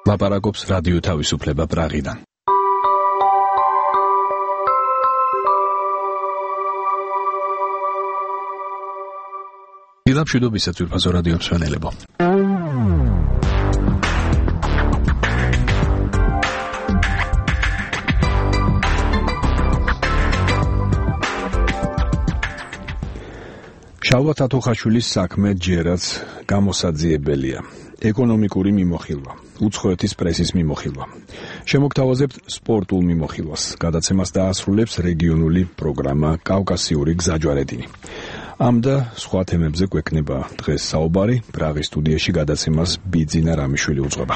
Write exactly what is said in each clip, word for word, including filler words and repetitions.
ლაპარაკობს რადიო თავისუფლება პრაღიდან. დილამშვიდობისა ძვირფასო რადიო მსმენელებო. შალვა თათოხაშვილის საქმე ჯერაც გამოსაძიებელია. ეკონომიკური მიმოხილვა, უცხოეთის პრესის მიმოხილვა. შემოგთავაზებთ სპორტულ მიმოხილვას. გადაცემას დაასრულებს რეგიონული პროგრამა კავკასიური გზაჯვარედინი. ამ და სხვა თემებზე გვექნება დღეს საუბარი. პრაღის სტუდიაში გადაცემას ბიძინა რამიშვილი უძღვება.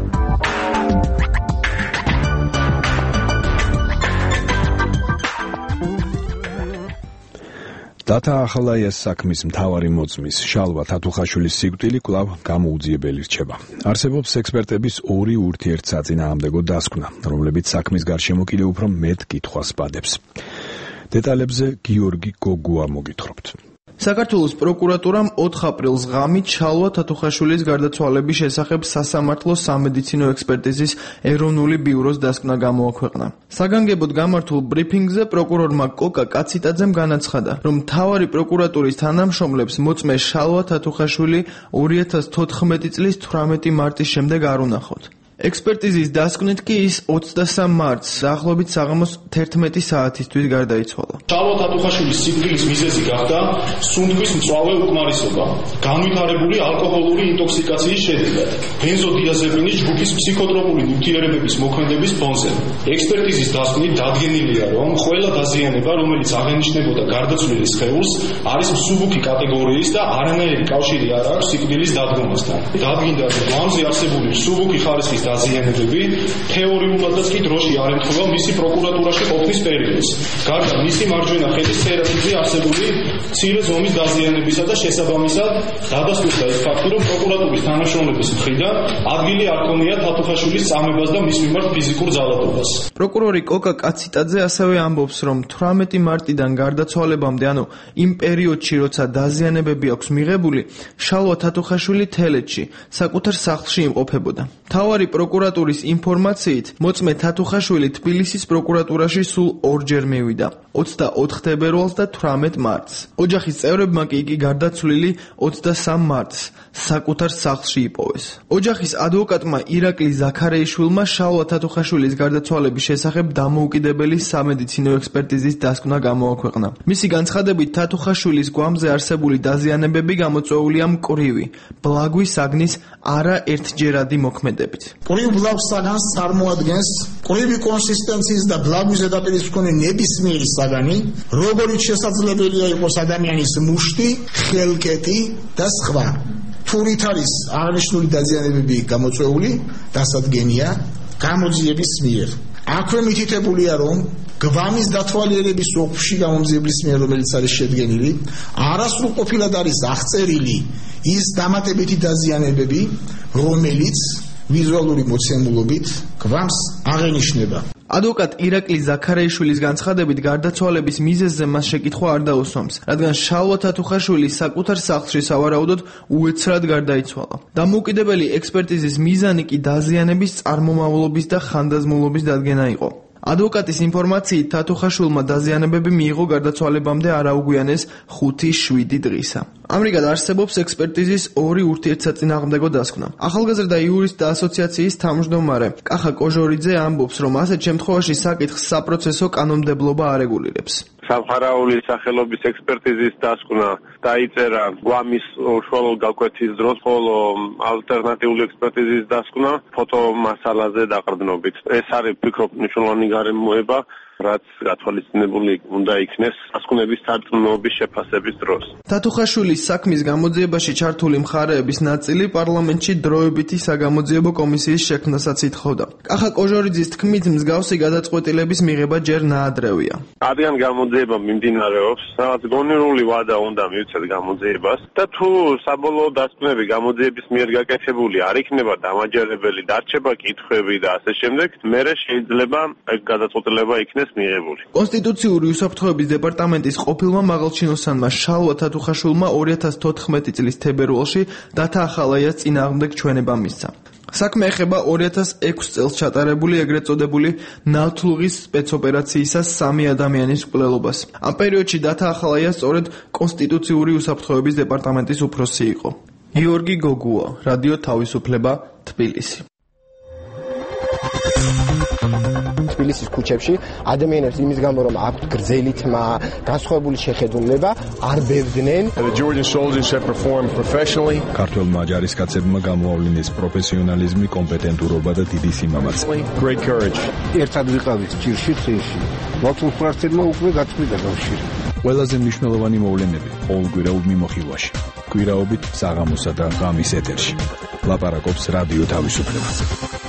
დათა ახალაიას საქმის მთავარი მოწმის შალვა თათოხაშვილის სიკვდილი კვლავ გამოუძიებელი რჩება. არსებობს ექსპერტების ორი ურთიერთსაწინააღმდეგო დასკვნა, რომლებიც საქმის გარშემო კიდევ უფრო მეტ კითხვას ბადებს. დეტალებზე გიორგი გოგუა მოგითხრობთ. საქართველოს პროკურატურამ ოთხ აპრილს ღამით შალვა თათოხაშვილის გარდაცვალების შესახებ სასამართლო სამედიცინო ექსპერტიზის ეროვნული ბიუროს დასკვნა გამოაქვეყნა. საგანგებოდ გამართულ ბრიფინგზე პროკურორმა კოკა კაციტაძემ განაცხადა, რომ მთავარი პროკურატურის თანამშრომლებს მოწმე შალვა თათოხაშვილი ორი ათას თოთხმეტი წლის თვრამეტი მარტის შემდეგ არ უნახოთ. ექსპერტიზის დასკვნით კი ის ოცდასამ მარტს დაახლოებით საღამოს თერთმეტი საათისთვის გარდაიცვალა. შალვა თათოხაშვილის სიკვდილის მიზეზი გახდა სუნთქვის მწვავე უკმარისობა, განვითარებული ალკოჰოლური ინტოქსიკაციის შედეგად, ბენზოდიაზეპინის ჯგუფის ფსიქოტროპული ნივთიერებების მოქმედების ფონზე. ექსპერტიზის დასკვნით დადგენილია, რომ ყველა დაზიანება, რომელიც აღენიშნებოდა გარდაცვლილი სხეულს, არის მსუბუქი კატეგორიის და არანაირი კავშირი არ აქვს სიკვდილის დადგომასთან. დადგინდა, რომ გვამზე არსებული მსუბუქი ხარისხის დაზიანებები თეორიულადაც კი დროში არ ემთხვევა მისი პროკურატურაში ყოფნის პერიოდს. გარდა მისი მარჯვენა ხელის თერაპიაზე არსებული მცირე ზომის დაზიანებისა და შესაბამისად დადასტურდა ის ფაქტი, რომ პროკურატურის თანამშრომლების მხრიდან ადგილი არ ჰქონია თათოხაშვილის წამებას და მის მიმართ ფიზიკურ ძალადობას. პროკურორი კოკა კაციტაძე ასევე ამბობს, რომ თვრამეტი მარტიდან გარდაცვალებამდე, ანუ იმ პერიოდში, როცა დაზიანებები აქვს მიღებული, შალვა თათოხაშვილი თელეთში, საკუთარ სახლში იმყოფებოდა. მთავარი პროკურატურის ინფორმაციით, მოწმე თათოხაშვილი თბილისის პროკურატურაში სულ ორჯერ მივიდა, ოცდაოთხ თებერვალს და თვრამეტ მარტს. ოჯახის წევრებმა კი იგი გარდაცვლილი ოცდასამ მარტს საკუთარ სახლში იპოვეს. ოჯახის ადვოკატმა ირაკლი ზაქარეიშვილმა შალვა თათოხაშვილის გარდაცვალების შესახებ დამოუკიდებელი სამედიცინო ექსპერტიზის დასკვნა გამოაქვეყნა. მისი განცხადებით, თათოხაშვილის გვამზე არსებული დაზიანებები გამოწვეულია მკვრივი, ბლაგვი საგნის არაერთჯერადი მოქმედებით. მკვრივ ბლაგვ საგანს წარმოადგენს მკვრივი კონსისტენციის და ბლაგვის ზედაპირის მქონე ნებისმიერი საგანი, როგორიც შესაძლებელია იყოს ადამიანის მუშტი, ხელკეტი და სხვა. თურით არის აღნიშნული დაზიანებები გამოწვეული, დასადგენია გამოძიების მიერ. აქვე მითითებულია, რომ გვამის დათვალიერების ოფში გამოძიების მიერ, რომელიც არის შედგენილი, არასრულყოფილად არის აღწერილი ის დამატებითი დაზიანებები, რომელიც ვიზუალური მოცემულობით გვამს აღენიშნება. ადვოკატ ირაკლი ზაქარეიშვილის განცხადებით, გარდაცვალების მიზეზზე მას შეკითხვა არ დაუსვამს, რადგან შალვა თათოხაშვილი საკუთარ სახლში სავარაუდოდ უეცრად გარდაიცვალა. დამოუკიდებელი ექსპერტიზის მიზანი კი დაზიანების წარმომავლობის და ხანდაზმულობის დადგენა იყო. ადვოკატის ინფორმაციით, თათოხაშვილმა დაზიანებები მიიღო გარდაცვალებამდე არაუგვიანეს ხუთი შვიდი დღისა. ამრიგად არსებობს ექსპერტიზის ორი ურთიერთსაწინააღმდეგო დასკვნა. ახალგაზრდა იურისტთა ასოციაციის თავმჯდომარე კახა კოჟორიძე ამბობს, რომ ასეთ შემთხვევაში საკითხს საპროცესო კანონმდებლობა არეგულირებს. სამხარაულის სახელობის ექსპერტიზის დასკვნა დაიწერა გვამის უშუალო გაკვეთის დროს, ხოლო ალტერნატიული ექსპერტიზის დასკვნა ფოტომასალაზე დაყრდნობით. ეს არის ფიქრობ მნიშვნელოვანი გარემოება, რაც გათვალისწინებული უნდა იქნეს დასკვნების სარწმუნოების შეფასების დროს. თათოხაშვილის საქმის გამოძიებაში ჩართული მხარეების ნაწილი პარლამენტში დროებითი საგამოძიებო კომისიის შექმნასაც ითხოვდა. კახა კოჟორიძის თქმით, მსგავსი გადაწყვეტილების მიღება ჯერ ნაადრევია. ადრიან გამოძიება მიმდინარეობს, სადაც გონივრული ვადა უნდა მივცეთ გამოძიებას და თუ საბოლოო დასკვნები გამოძიების მიერ გაკეთებული არ იქნება დამაჯერებელი, დარჩება კითხვები და ასე შემდეგ, მერე შეიძლება ეგ გადაწყვეტილება იქნეს მიღებული. კონსტიტუციური უსაფრთხოების დეპარტამენტის ყოფილმა მაღალჩინოსანმა შალვა თათოხაშვილმა ორი ათას თოთხმეტი წლის თებერვალში დათა ახალაიას წინააღმდეგ ჩვენება მისცა. საქმე ეხება ორი ათას ექვსი წელს ჩატარებული ეგრეთ წოდებული ნავთლუღის სპეცოპერაციისა სამი ადამიანის მკვლელობას. ამ პერიოდში დათა ახალაია სწორედ კონსტიტუციური უსაფრთხოების დეპარტამენტის უფროსი იყო. გიორგი გოგუა, რადიო თავისუფლება, თბილისი. თბილისის ქუჩებში ადამიანებს იმის გამო რომ აქვთ გრძელი თმა, განსხვავებული შეხედულება, არ ბევდნენ. ქართველმა ჯარისკაცებმა გამოავლინეს პროფესიონალიზმი, კომპეტენტურობა და დიდი სიმამაცე. ერთად ვიყავით ჭირში წინში. მართლმსვარცელმა უკვე გაწყვიტა კავშირი. ყველაზე მნიშვნელოვანი მოვლენები ყოველკვირეულ მიმოხილვაში. კვირაობით საღამოსა და ღამის ეთერში. ლაპარაკობს რადიო თავისუფლება.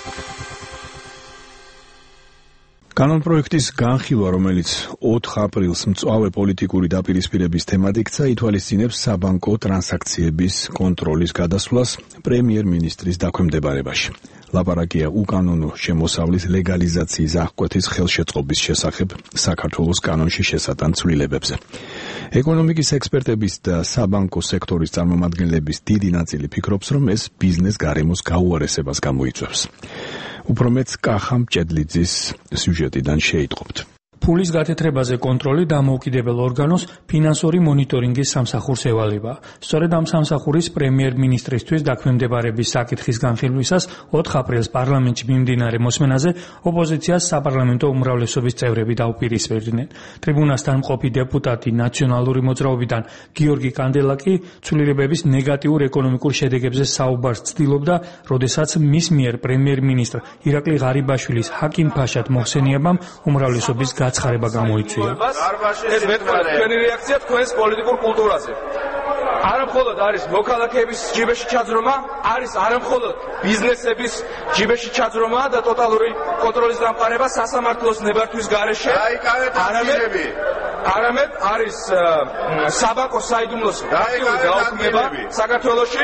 კანონპროექტის განხილვა, რომელიც ოთხ აპრილს მწვავე პოლიტიკური დაპირისპირების თემად იქცა, ითვალისწინებს საბანკო ტრანსაქციების კონტროლის გადასვლას პრემიერ-მინისტრის დაქვემდებარებაში. ლაპარაკია უკანონო შემოსავლის ლეგალიზაციის აღკვეთის ხელშეწყობის შესახებ საქართველოს კანონში შესატან ცვლილებებზე. ეკონომიკის ექსპერტების და საბანკო სექტორის წარმომადგენლების დიდი ნაწილი ფიქრობს, რომ ეს ბიზნეს გარემოს გაუარესებას გამოიწვევს. უფრო მეტს კახა მჭედლიძის სიუჟეტიდან შეიტყობთ. ფულის გათეთრებაზე კონტროლი დამოუკიდებელ ორგანოს ფინანსური მონიტორინგის სამსახურს ევალება. სწორედ ამ სამსახურის პრემიერ-მინისტრისთვის დაქვემდებარების საკითხის განხილვისას ოთხ აპრილს პარლამენტში მიმდინარე მოსმენაზე ოპოზიციას საპარლამენტო უმრავლესობის წევრები დაუპირისპირდნენ. ტრიბუნასთან მყოფი დეპუტატი ნაციონალური მოძრაობიდან გიორგი კანდელაკი ცვლილებების ნეგატიურ ეკონომიკურ შედეგებზე საუბარს ცდილობდა, როდესაც მის მიერ პრემიერ-მინისტრ ირაკლი ღარიბაშვილის ჰაკიმ-ფაშად მოხსენიებამ უმრავლესობის გაცხარება გამოიწვია. ეს მეტყველა თქვენი რეაქცია თქვენს პოლიტიკურ კულტურაზე. არამხოლოდ არის მოქალაქეების ჯიბეში ჩაძრომა, არის არამხოლოდ ბიზნესების ჯიბეში ჩაძრომა და ტოტალური კონტროლის დამყარება სასამართლოს ნებართვის გარეშე. არამედ არამედ არის საბანკო საიდუმლოს გაუქმება საქართველოში.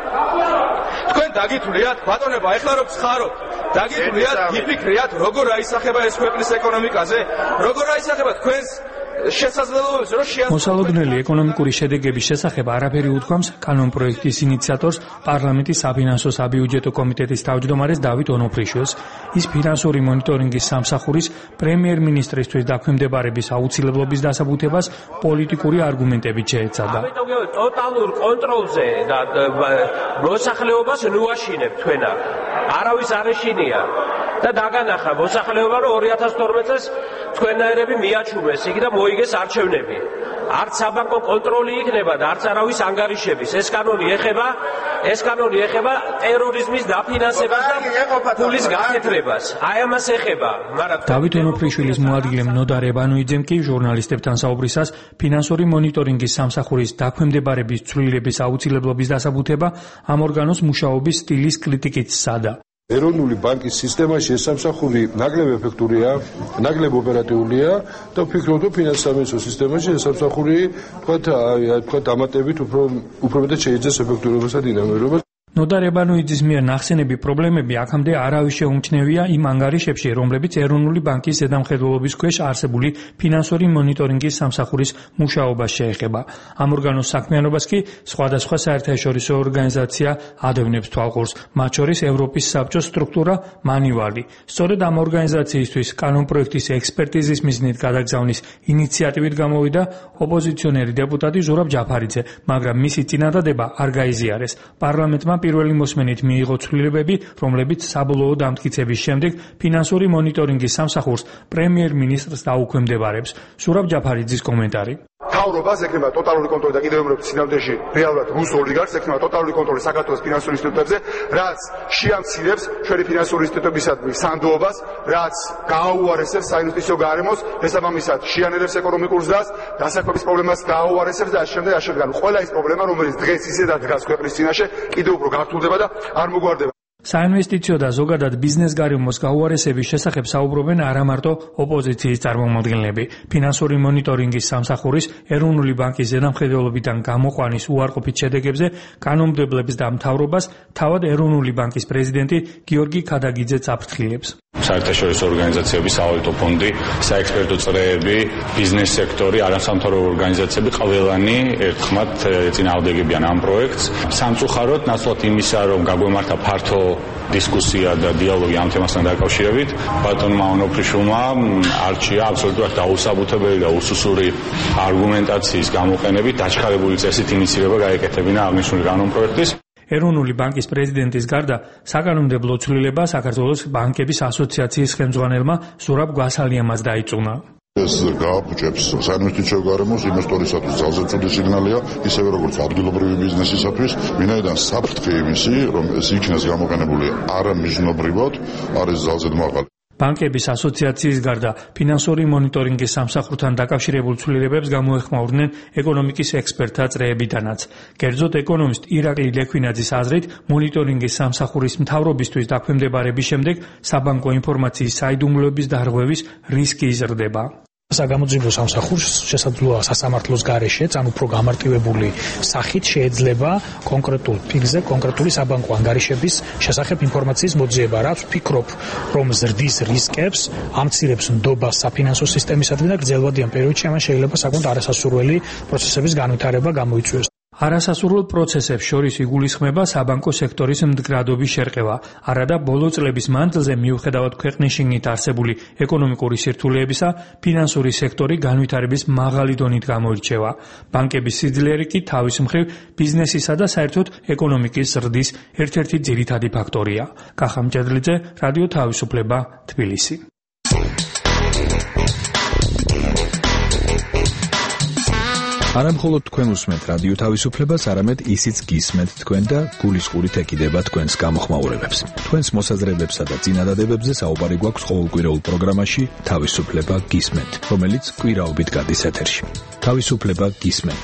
თქვენ დაგითვლიათ, ბატონებო, ეხლა რომ ხარობთ, დაგითვლიათ, გიფიქრიათ, როგორ აისახება ეს ქვეყნის ეკონომიკაზე, როგორ აისახება თქვენს შესაძლებლობებს, რომ შეასრულოთ. მოსალოდნელი ეკონომიკური შედეგების შესახებ არაფერი უთქვამს კანონპროექტის ინიციატორს, პარლამენტის საფინანსო საბიუჯეტო კომიტეტის თავმჯდომარეს დავით ონოფრიშვილს. ის ფინანსური მონიტორინგის სამსახურის პრემიერ-მინისტრისთვის დაქვემდებარების აუცილებლობის დასაბუთებას პოლიტიკური არგუმენტებით შეეცადა. ტოტალურ კონტროლზე და მოსახლეობას ნუაშინებ თქვენა. არავის არ ეშინია და დაგანახა მოსახლეობა, რომ ორი ათას თორმეტ წელს თქვენაერები მიაჩუმეს იქ და მოიგეს არჩევნები. არც საბანკო კონტროლი იქნება და არც არავის ანგარიშების. ეს კანონი ეხება, ეს კანონი ეხება ტერორიზმის დაფინანსებას და ფულის გაკეთებას. აი ამას ეხება. მაგრამ დავით ონოფრიშვილის მოადგილე ნოდა რებანუიძემ კი ჟურნალისტებთან საუბრისას ფინანსური მონიტორინგის სამსახურის დაქვემდებარების ცვლილების აუცილებლობის დასაბუთება ამ ორგანოს მუშაობის სტილის კრიტიკით სცადა. ეროვნული ბანკის სისტემაში ეს სამსახური ნაკლებ ეფექტურია, ნაკლებ ოპერატიულია და ვფიქრობ, რომ ფინანსამენსო სისტემაში ეს სამსახური თქვათ, თქვათ დამატებით უფრო უფრო მეტად შეიძენს ეფექტურობას და დინამიკობას. ნოდა რებანუიძის მიერ ნახსენები პრობლემები აქამდე არავის შეუმჩნევია იმ ანგარიშებში, რომლებიც ეროვნული ბანკის ზედამხედველობის ქვეშ არსებული ფინანსური მონიტორინგის სამსახურის მუშაობას შეეხება. ამ ორგანოს საქმიანობას კი სხვადასხვა საერთაშორისო ორგანიზაცია ადევნებს თვალყურს, მათ შორის ევროპის საბჭოს სტრუქტურა მანივალი. სწორედ ამ ორგანიზაციისთვის კანონპროექტის ექსპერტიზის მიზნით გადაგზავნის ინიციატივით გამოვიდა ოპოზიციონერი დეპუტატი ზურაბ ჯაფარიძე, მაგრამ მისი წინადადება არ გაიზიარეს. პარლამენტმა პირველი მოსმენით მიიღო ცვლილებები, რომლებიც საბოლოო დამტკიცების შემდეგ ფინანსური მონიტორინგის სამსახურს პრემიერ-მინისტრს დაუქვემდებარებს. ზურაბ ჯაფარიძის კომენტარი. მთავრობას ექნება ტოტალური კონტროლი და კიდევ უმრავლეს სინამდვილეში რეალურად რუს ოლიგარქს ექნება ტოტალური კონტროლი საქართველოს ფინანსური ინსტიტუტებზე, რაც შეამცირებს ჩვენი ფინანსური ინსტიტუტებისადმი სანდოობას, რაც გააუარესებს საინვესტიციო გარემოს, შესაბამისად შეანელებს ეკონომიკურ ზრდას, დასაქმების პრობლემას გააუარესებს და შემდეგ აშენდება ყველა ის პრობლემა, რომელიც დღეს ისე და დგას ქვეყნის წინაშე, კიდევ უფრო გართულდება და არ მოგვარდება. საინვესტიციო და ზოგადად ბიზნეს გარემოს გაუარესების შესახებ საუბრობენ არა მარტო ოპოზიციის წარმომადგენლები. ფინანსური მონიტორინგის სამსახურის ეროვნული ბანკის ზედამხედველობიდან გამოყვანის უარყოფით შედეგებზე კანონმდებლებს და მთავრობას თავად ეროვნული ბანკის პრეზიდენტი გიორგი ქადაგიძეც აფრთხილებს. საერთაშორისო ორგანიზაციები, სავალუტო ფონდი, საექსპერტო წრეები, ბიზნეს სექტორი, არასამთავრობო ორგანიზაციები ყველანი ერთხმად წინააღმდეგებიან ამ პროექტს. სამწუხაროდ, ნაცვლად იმისა, რომ გაგვემართა ფართო დისკუსია და დიალოგი ამ თემასთან დაკავშირებით ბატონმა ონოფრიშულმა არჩია აბსოლუტურად დაუსაბუთებელი და უსუსური არგუმენტაციის გამოყენებით დაჩქარებული წესით ინიციირება გაეკეთებინა აღნიშნული კანონპროექტის. ეროვნული ბანკის პრეზიდენტის გარდა საკანონმდებლო ცვლილება საქართველოს ბანკების ასოციაციის ხელმძღვანელმა ზურაბ გვასალიამაც დაიწუნა. ეს გააფუჭებს საინვესტიციო გარემოს ინვესტორისათვის ძალზე ცუდი სიგნალია, ისევე როგორც ადგილობრივი ბიზნესისათვის, ვინაიდან საფრთხე იმისი, რომ ეს იქნეს გამოყენებული არამიზნობრივად, არის ძალზედ მაღალი. ბანკების ასოციაციის გარდა ფინანსური მონიტორინგის სამსახურთან დაკავშირებულ ცვლილებებს გამოეხმაურნენ ეკონომიკის ექსპერტთა წრეებიდანაც. კერძოდ ეკონომისტ ირაკლი ლექვინაძის აზრით, მონიტორინგის სამსახურის მთავრობისთვის დაქვემდებარების შემდეგ საბანკო ინფორმაციის საიდუმლოების დარღვევის რისკი იზრდება. საგამოძიებო სამსახურს შესაძლოა სასამართლოს გარეშე, ან უფრო გამარტივებული სახით შეიძლება კონკრეტულ ფიგზე, კონკრეტული საბანკო ანგარიშების შესახებ ინფორმაციის მოძიება, რაც ვფიქრობ, რომ ზრდის რისკებს, ამცირებს ნდობას საფინანსო სისტემისადმი და გრძელვადიან პერიოდში ამან შეიძლება საკმაოდ არასასურველი პროცესების განვითარება გამოიწვიოს. არასასურველ პროცესებს შორის იგულისხმება საბანკო სექტორის მდგრადობის შერყევა. არადა ბოლო წლების მანძილზე მიუხედავად ქვეყნის შიგნით არსებული ეკონომიკური სირთულეებისა, ფინანსური სექტორი განვითარების მაღალი დონით გამოირჩევა. ბანკების სიძლიერე კი თავის მხრივ ბიზნესისა და საერთოდ ეკონომიკის ზრდის ერთ-ერთი ძირითადი ფაქტორია. კახა მჭედლიძე, რადიო თავისუფლება, თბილისი. არა მხოლოდ თქვენ უსმენთ რადიო თავისუფლებას, არამედ ისიც გისმენთ თქვენ და გულისყურით ეკიდება თქვენს გამოხმაურებებს. თქვენს მოსაზრებებსა და წინადადებებზე საუბარი გვაქვს ყოველკვირეულ პროგრამაში თავისუფლება გისმენთ, რომელიც კვირაობით გადის ეთერში. თავისუფლება გისმენთ.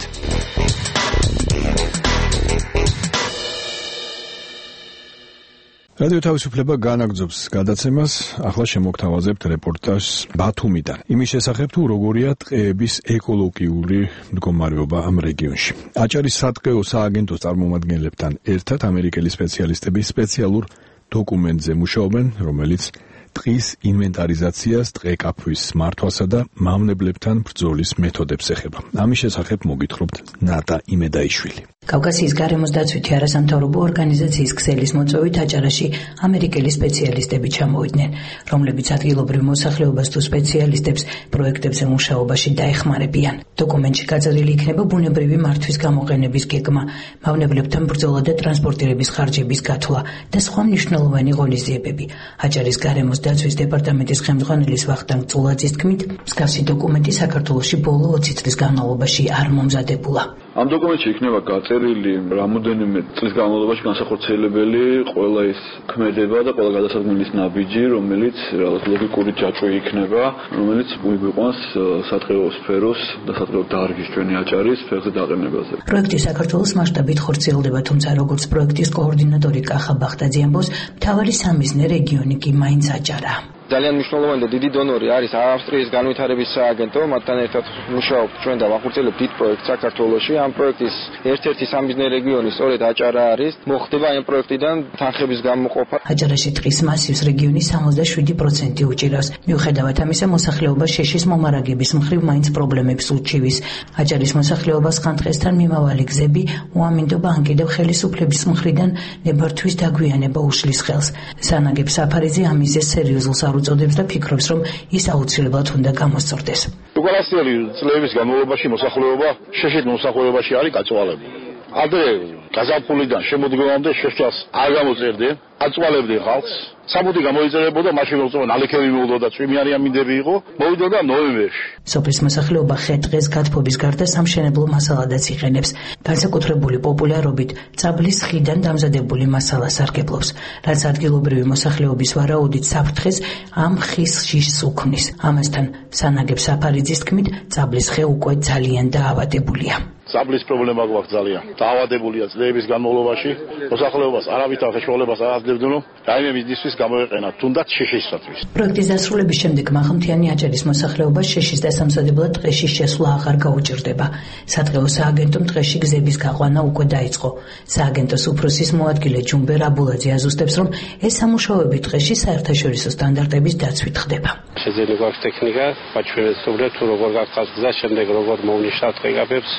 რადიო თავისუფლება განაგრძობს გადაცემას, ახლა შემოგთავაზებთ რეპორტაჟს ბათუმიდან. იმის შესახებ, თუ როგორია ტყეების ეკოლოგიური მდგომარეობა ამ რეგიონში. აჭარის სატყეო სააგენტოს წარმომადგენლებთან ერთად ამერიკელი სპეციალისტები სპეციალურ დოკუმენტზე მუშაობენ, რომელიც ტყის ინვენტარიზაციას, ტყეკაფვის მართვასა და მავნებლებთან ბრძოლის მეთოდებს ეხება. ამის შესახებ მოგითხრობთ ნატა იმედაიშვილი. კავკასიის გარემოს დაცვითი არასამთავრობო ორგანიზაციის ქსელის მოწვევით აჭარაში ამერიკელი სპეციალისტები ჩამოვიდნენ, რომლებიც ადგილობრივ მოსახლეობას თუ სპეციალისტებს პროექტებზე მუშაობაში დაეხმარებიან. დოკუმენტში გაწერილი იქნება ბუნებრივი მართვის გამოყენების გეგმა, მავნებლებთან ბრძოლა და ტრანსპორტირების ხარჯების გათვლა და სხვა მნიშვნელოვანი ღონისძიებები. აჭარის გარემოს დაცვის დეპარტამენტის ხელმძღვანელის ვახტანგ წულაძის თქმით, მსგავსი დოკუმენტი საქართველოში ბოლო ოცი წლის განმავლობაში არ მომზადებულა. ამ დოკუმენტში იქნება გაწერილი რამოდენიმე წლის განმავლობაში განსახორციელებელი ყველა ის ქმედება და ყველა გადასადგმელის ნაბიჯი, რომელიც ლოგიკური ჯაჭვი იქნება, რომელიც გვიყვანს სატყეო სფეროს და სატყეო დარგის ჩვენი აჭარის სფეროზე დაყენებაზე. პროექტი საქართველოს მასშტაბით ხორციელდება, თუმცა როგორც პროექტის კოორდინატორი კახა ბახტაძე ამბობს, მთავარი სამიზნე რეგიონი კი მაინც აჭარაა. ძალიან მნიშვნელოვანი და დიდი დონორი არის ავსტრიის განვითარების სააგენტო, მათთან ერთად მუშაობთ ჩვენ და ვახორციელებთ დიდ პროექტს საქართველოში. ამ პროექტის ერთ-ერთი სამიზნე რეგიონი სწორედ აჭარა არის. მოხდება ამ პროექტიდან თანხების გამოყოფა. აჭარაში ტყის მასივს რეგიონი სამოცდაშვიდი პროცენტი უჭირავს. მიუხედავად ამისა, მოსახლეობა შეშის მომარაგების მხრივ მაინც პრობლემებს უჩივის. აჭარის მოსახლეობას ხანტყესთან მიმავალი გზები, უამინდო ბანკი და ხელისუფლების მხრიდან ნებართვის დაგვიანება უშლის ხელს. სანაგებ საფარიძე ამის სერიოზულ უწოდებს და ფიქრობს, რომ ის აუცილებლად უნდა გამოსწორდეს. უკანასკნელი წლების განმავლობაში მოსახლეობა შეშით მოსახლეობაში არის გაწვალებული. ადრე გაზაფხულიდან შემოდგომამდე შეშას არ გამოწერდნენ, აწვალებდნენ ხალხს. საბუთი გამოიწერებოდა, მაშინ მოწონა ნალექები მოვდოდა, წვიმიანი ამინდები იყო, მოვიდოდა ნოემბერში. სოფლის მოსახლეობა ხე-ტყეს გათბობის გარდა სამშენებლო მასალადაც იყენებს. განსაკუთრებული პოპულარობით წაბლის ხიდან დამზადებული მასალა სარგებლობს, რაც ადგილობრივი მოსახლეობის ვარაუდით საფრთხეს ამ ხის შიშს უქმნის. ამასთან სანაგებ საფარიძის თქმით, წაბლის ხე უკვე ძალიან დაავადებულია. საბლის პრობლემა გვაქვს ძალიან. დაავადებულია წლების განმავლობაში. მოსახლეობას არავითარ საშუალებას არ აძლევდნენ, რომ რაიმე მიზნისთვის გამოეყენა, თუნდაც შეშისათვის. პროექტის დასრულების შემდეგ მაღალმთიანი აჭარის მოსახლეობა შეშის დასამზადებლად ტყეში შესვლა აღარ გაუჭირდება. სატყეო სააგენტომ ტყეში გზების გაყვანა უკვე დაიწყო. სააგენტოს უფროსის მოადგილე ჯუმბერ აბულაძე აზუსტებს, რომ ეს სამუშაოები ტყეში საერთაშორისო სტანდარტების დაცვით ხდება. შეიძლება გვაქვს ტექნიკა, ჩვენ ვსწავლეთ თუ როგორ გახსნას გზა, შემდეგ როგორ მოვნიშნავთ ტყეგაფებს. თითქოს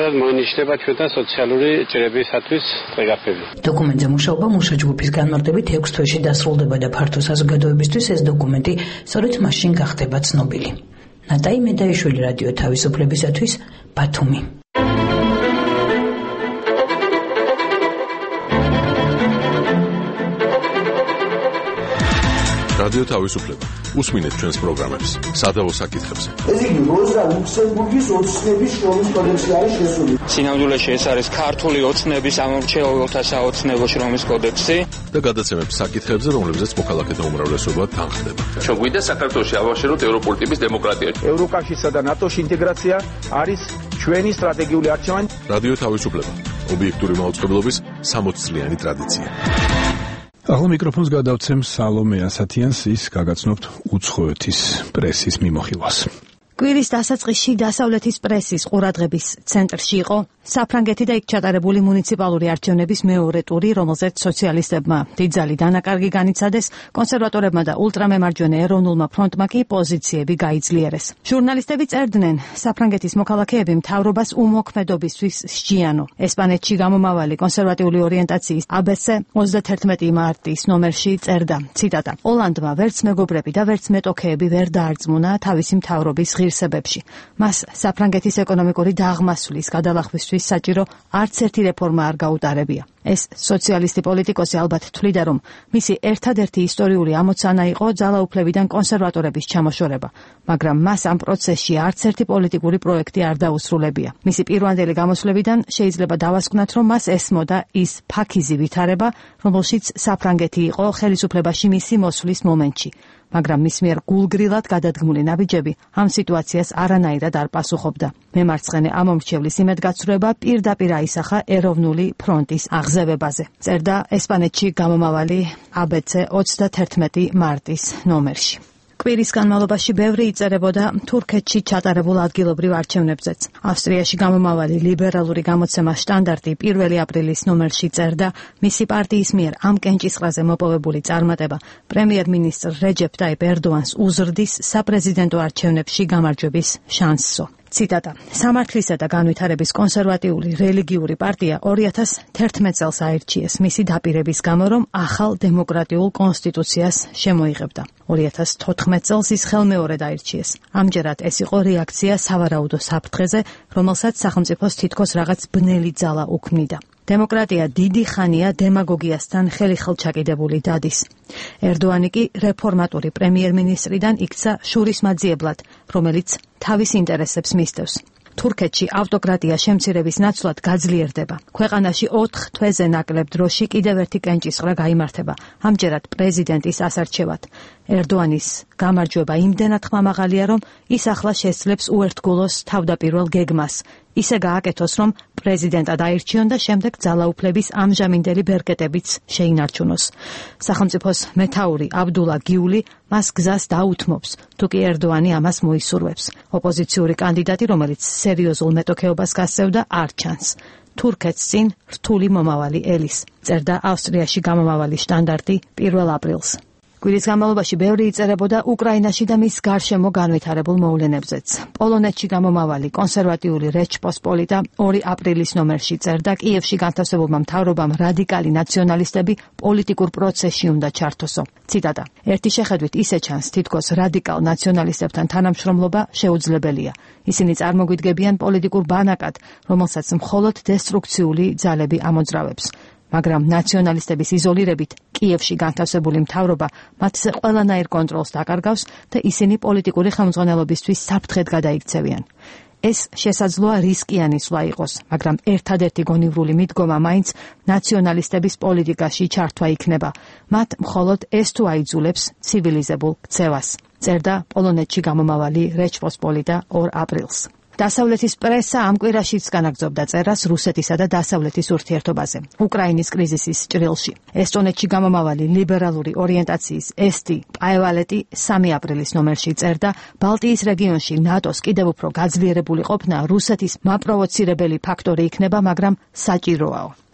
სადაც მოინიშნება ჩვენთან სოციალური ჭრებისათვის დღეგაფები. დოკუმენტზე მუშაობა მუშა ჯგუფის განმარტებით ექვს თვეში დასრულდება და ფართო საზოგადოებისთვის ეს დოკუმენტი სწორედ მაშინ გახდება ცნობილი. ნატაი მედაიშვილი, რადიო თავისუფლებისათვის, ბათუმი. რადიო თავისუფლება. უსმინეთ ჩვენს პროგრამებს სადავო საკითხებზე. ეს იგი როზა ლუქსემბურგის ოცნების შრომის კოდექსი არის შესული. სინამდვილეში ეს არის ქართული ოცნების ამორჩეულთა საოცნებო შრომის კოდექსი და გადაცემების საკითხებზე, რომლებზეც მოქალაქეთა უმრავლესობა თანხდება. ჩვენ გვინდა საქართველოში ავაშენოთ ევროპული ტიპის დემოკრატია. ევროკავშირსა და ნატოში ინტეგრაცია არის ჩვენი სტრატეგიული არჩევანი. რადიო თავისუფლება. ობიექტური მაუწყებლობის სამოც წლიანი ტრადიცია. ახლა მიკროფონს გადავცემ სალომე ასათიანს, ის გაგაცნობთ უცხოეთის პრესის მიმოხილვას. კვირის დასაწყისში დასავლეთის პრესის ყურადღების ცენტრში იყო საფრანგეთი და იქ ჩატარებული მუნიციპალური არჩევნების მეორე ტური, რომელზეც სოციალისტებმა დიდძალი დანაკარგი განიცადეს, კონსერვატორებმა და ულტრამემარჯვენე ეროვნულმა ფრონტმა კი პოზიციები გაიძლიერეს. ჟურნალისტები წერდნენ, საფრანგეთის მოქალაქეები მთავრობას უმოქმედობისთვის სჯიანო. ესპანეთში გამომავალი კონსერვატიული ორიენტაციის ა ბე ცე ოცდაათერთმეტი მარტის ნომერში წერდა, ციტატა: „ოლანდმა ვერც მეგობრები და ვერც მეტოქეები ვერ დაარწმუნა თავისი მთავრობის ღირსებებში. მას საფრანგეთის ეკონომიკური დაღმასვლის გადალახვის საჭირო არც ერთი რეფორმა არ გაუტარებია. ეს სოციალისტი პოლიტიკოსი ალბათ თვლიდა, რომ მისი ერთადერთი ისტორიული ამოცანა იყო ძალაუფლებიდან კონსერვატორების ჩამოშორება, მაგრამ მას ამ პროცესში არც ერთი პოლიტიკური პროექტი არ დაუსრულებია. მისი პირვანდელი გამოსვლებიდან შეიძლება დავასკვნათ, რომ მას ესმოდა ის ფაქიზი ვითარება, რომელშიც საფრანგეთი იყო ხელისუფლებაში მისი მოსვლის მომენტში. მაგრამ მის მიერ გულგრილად გადადგმული ნაბიჯები ამ სიტუაციას არანაირად არ პასუხობდა. მემარცხენე ამომრჩევლის იმედგაცრუება პირდაპირ აისახა ეროვნული ფრონტის აღზევებაზე. წერდა ესპანეთში გამომავალი ა ბე ცე ოცდაათერთმეტი მარტის ნომერში. კვირის განმავლობაში ბევრი იწერებოდა თურქეთში ჩატარებულ ადგილობრივ არჩევნებზეც. ავსტრიაში გამომავალი ლიბერალური გამოცემა შტანდარტი პირველი აპრილის ნომერში წერდა, მისი პარტიის მიერ ამ კენჭისყრაზე მოპოვებული წარმატება პრემიერ-მინისტრ რეჯეფ ტაიპ ერდოანს უზრდის საპრეზიდენტო არჩევნებში გამარჯვების შანსსო. ციტატა: „სამართლისა და განვითარების კონსერვატიული რელიგიური პარტია ორი ათას თერთმეტ წელს აირჩიეს მისი დაპირების გამო, რომ ახალ დემოკრატიულ კონსტიტუციას შემოიღებდა. ორი ათას თოთხმეტ წელს ის ხელმეორედ აირჩიეს. ამჯერად ეს იყო რეაქცია სავარაუდო საფრთხეზე, რომელსაც სახელმწიფოს თითქოს რაღაც ბნელი ძალა უქმნიდა. დემოკრატია დიდი ხანია დემაგოგიასთან ხელიხელჩაკიდებული დადის. ერდოანი კი რეფორმატური პრემიერ-მინისტრიდან იქცა შურისმაძიებლად, რომელიც თავის ინტერესებს მისდევს. თურქეთში ავტოკრატია შემცირების ნაცვლად გაძლიერდება. ქვეყანაში ოთხ თვეზე ნაკლებ დროში კიდევ ერთი კენჭისყრა გაიმართება, ამჯერად პრეზიდენტის ასარჩევად. ერდოანის გამარჯვება იმდენად ხმამაღალია, რომ ის ახლა შესძლებს უერთგულოს თავდაპირველ გეგმას. ისე გააკეთოს, რომ პრეზიდენტად აირჩიონ და შემდეგ ძალაუფლების ამჟამინდელი ბერკეტებიც შეინარჩუნოს. სახელმწიფოს მეთაური აბდულა გიული მას გზას დაუთმობს, თუკი ერდოანი ამას მოისურვებს. ოპოზიციური კანდიდატი, რომელიც სერიოზულ მეტოქეობას გასცევდა, არ ჩანს. თურქეთს წინ რთული მომავალი ელის, წერდა ავსტრიაში გამომავალი შტანდარტი პირველ აპრილს. კვირის განმავლობაში ბევრი იწერებოდა უკრაინაში და მის გარშემო განვითარებულ მოვლენებზეც. პოლონეთში გამომავალი კონსერვატიული რეჩპოსპოლიტა ორი აპრილის ნომერში წერდა, კიევში განთავსებულმა მთავრობამ რადიკალი ნაციონალისტები პოლიტიკურ პროცესში უნდა ჩართოსო. ციტატა: „ერთი შეხედვით ისე ჩანს, თითქოს რადიკალ ნაციონალისტებთან თანამშრომლობა შეუძლებელია. ისინი წარმოგვიდგებიან პოლიტიკურ ბანაკად, რომელსაც მხოლოდ დესტრუქციული ძალები ამოძრავებს. მაგრამ ნაციონალისტების იზოლირებით კიევში განთავსებული მთავრობა მათზე ყველანაირ კონტროლს დაკარგავს და ისინი პოლიტიკური ხელმძღვანელობისთვის საფრთხედ გადაიქცევიან. ეს შესაძლოა რისკიანი სვლა იყოს, მაგრამ ერთადერთი გონივრული მიდგომა მაინც ნაციონალისტების პოლიტიკაში ჩართვა იქნება. მათ მხოლოდ ეს თუ აიძულებს ცივილიზებულ ქცევას, წერდა პოლონეთში გამომავალი რეჩპოსპოლიტა ორ აპრილს. დასავლეთის პრესა ამ კვირაშიც განაგრძობდა წერას რუსეთისა და დასავლეთის ურთიერთობაზე. უკრაინის კრიზისის ჭრილში. ესტონეთში გამომავალი ლიბერალური ორიენტაციის ესტი პაევალეტი სამი აპრილის ნომერში წერდა, ბალტიის რეგიონში ნატოს კიდევ უფრო გაძლიერებული ყოფნა რუსეთის მაპროვოცირებელი ფაქტორი იქნება, მაგრამ საჭიროაო.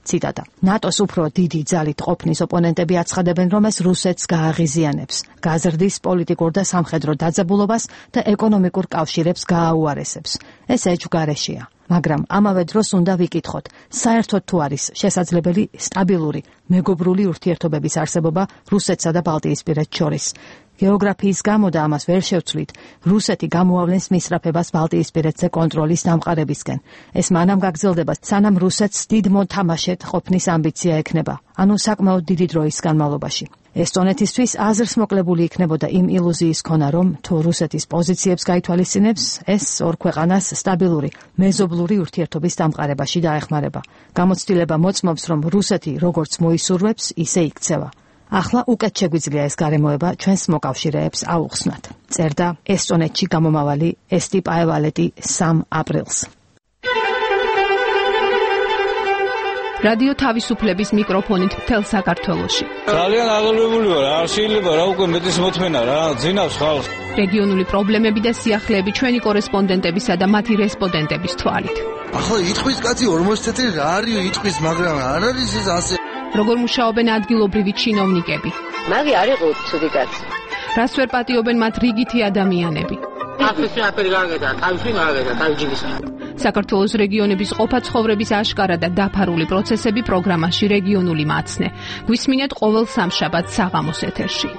ციტატა. ნატოს უფრო დიდი ძალით ყოფნის ოპონენტები აცხადებენ, რომ ეს რუსეთს გააღიზიანებს, გაზრდის პოლიტიკურ და სამხედრო დაძაბულობას და ეკონომიკურ კავშირებს გააუარესებს. ეს ეჭვგარეშეა. მაგრამ ამავე დროს უნდა ვიკითხოთ, საერთოდ თუ არის შესაძლებელი სტაბილური, მეგობრული ურთიერთობების არსებობა რუსეთსა და ბალტიისპირეთს შორის. გეოგრაფიის გამო და ამას ვერ შევცვლით, რუსეთი გამოავლენს მისწრაფებას ბალტიისპირეთზე კონტროლის დამყარებისკენ. ეს მანამ გაგრძელდება, სანამ რუსეთს დიდ მოთამაშედ ყოფნის ამბიცია ექნება, ანუ საკმაოდ დიდი დროის განმავლობაში. ესტონეთისთვის აზრს მოკლებული იქნებოდა იმ ილუზიის ქონა, რომ თუ რუსეთის პოზიციებს გაითვალისწინებს, ეს ორ ქვეყანას სტაბილური, მეზობლური ურთიერთობის დამყარებაში დაეხმარება. გამოცდილება მოწმობს, რომ რუსეთი როგორც მოისურვებს, ისე იქცევა. ახლა უკეთ შეგვიძლია ეს გარემოება ჩვენს მოკავშირეებს აუხსნათ. წერდა ესტონეთში გამომავალი ესტი პაევალეტი სამი აპრილს. რადიო თავისუფლების მიკროფონით მთელ საქართველოში. ძალიან აღელვებული ვარ, არ შეიძლება რა უკვე მეტის მოთმენა რა, ძინავს ხალხს. რეგიონული პრობლემები და სიახლეები ჩვენი კორესპონდენტებისა და მათი რესპონდენტების თვალით. ახლა იტყვის კაცი ორმოცი წელი რა არის იტყვის, მაგრამ არ არის ეს ასე. როგორ მუშაობენ ადგილობრივი ჩინოვნიკები? მაგი არ იყო ცუდი კაცი. რას ვერ პატიობენ მათ რიგითი ადამიანები? აფრიკა აფერი გაგედა, თავში გაგედა, თავჯილის. საქართველოს რეგიონების ყოფა ცხოვრების აშკარა და დაფარული პროცესები პროგრამაში რეგიონული მაცნე. გვისმინეთ ყოველ სამშაბათს საღამოს ეთერში.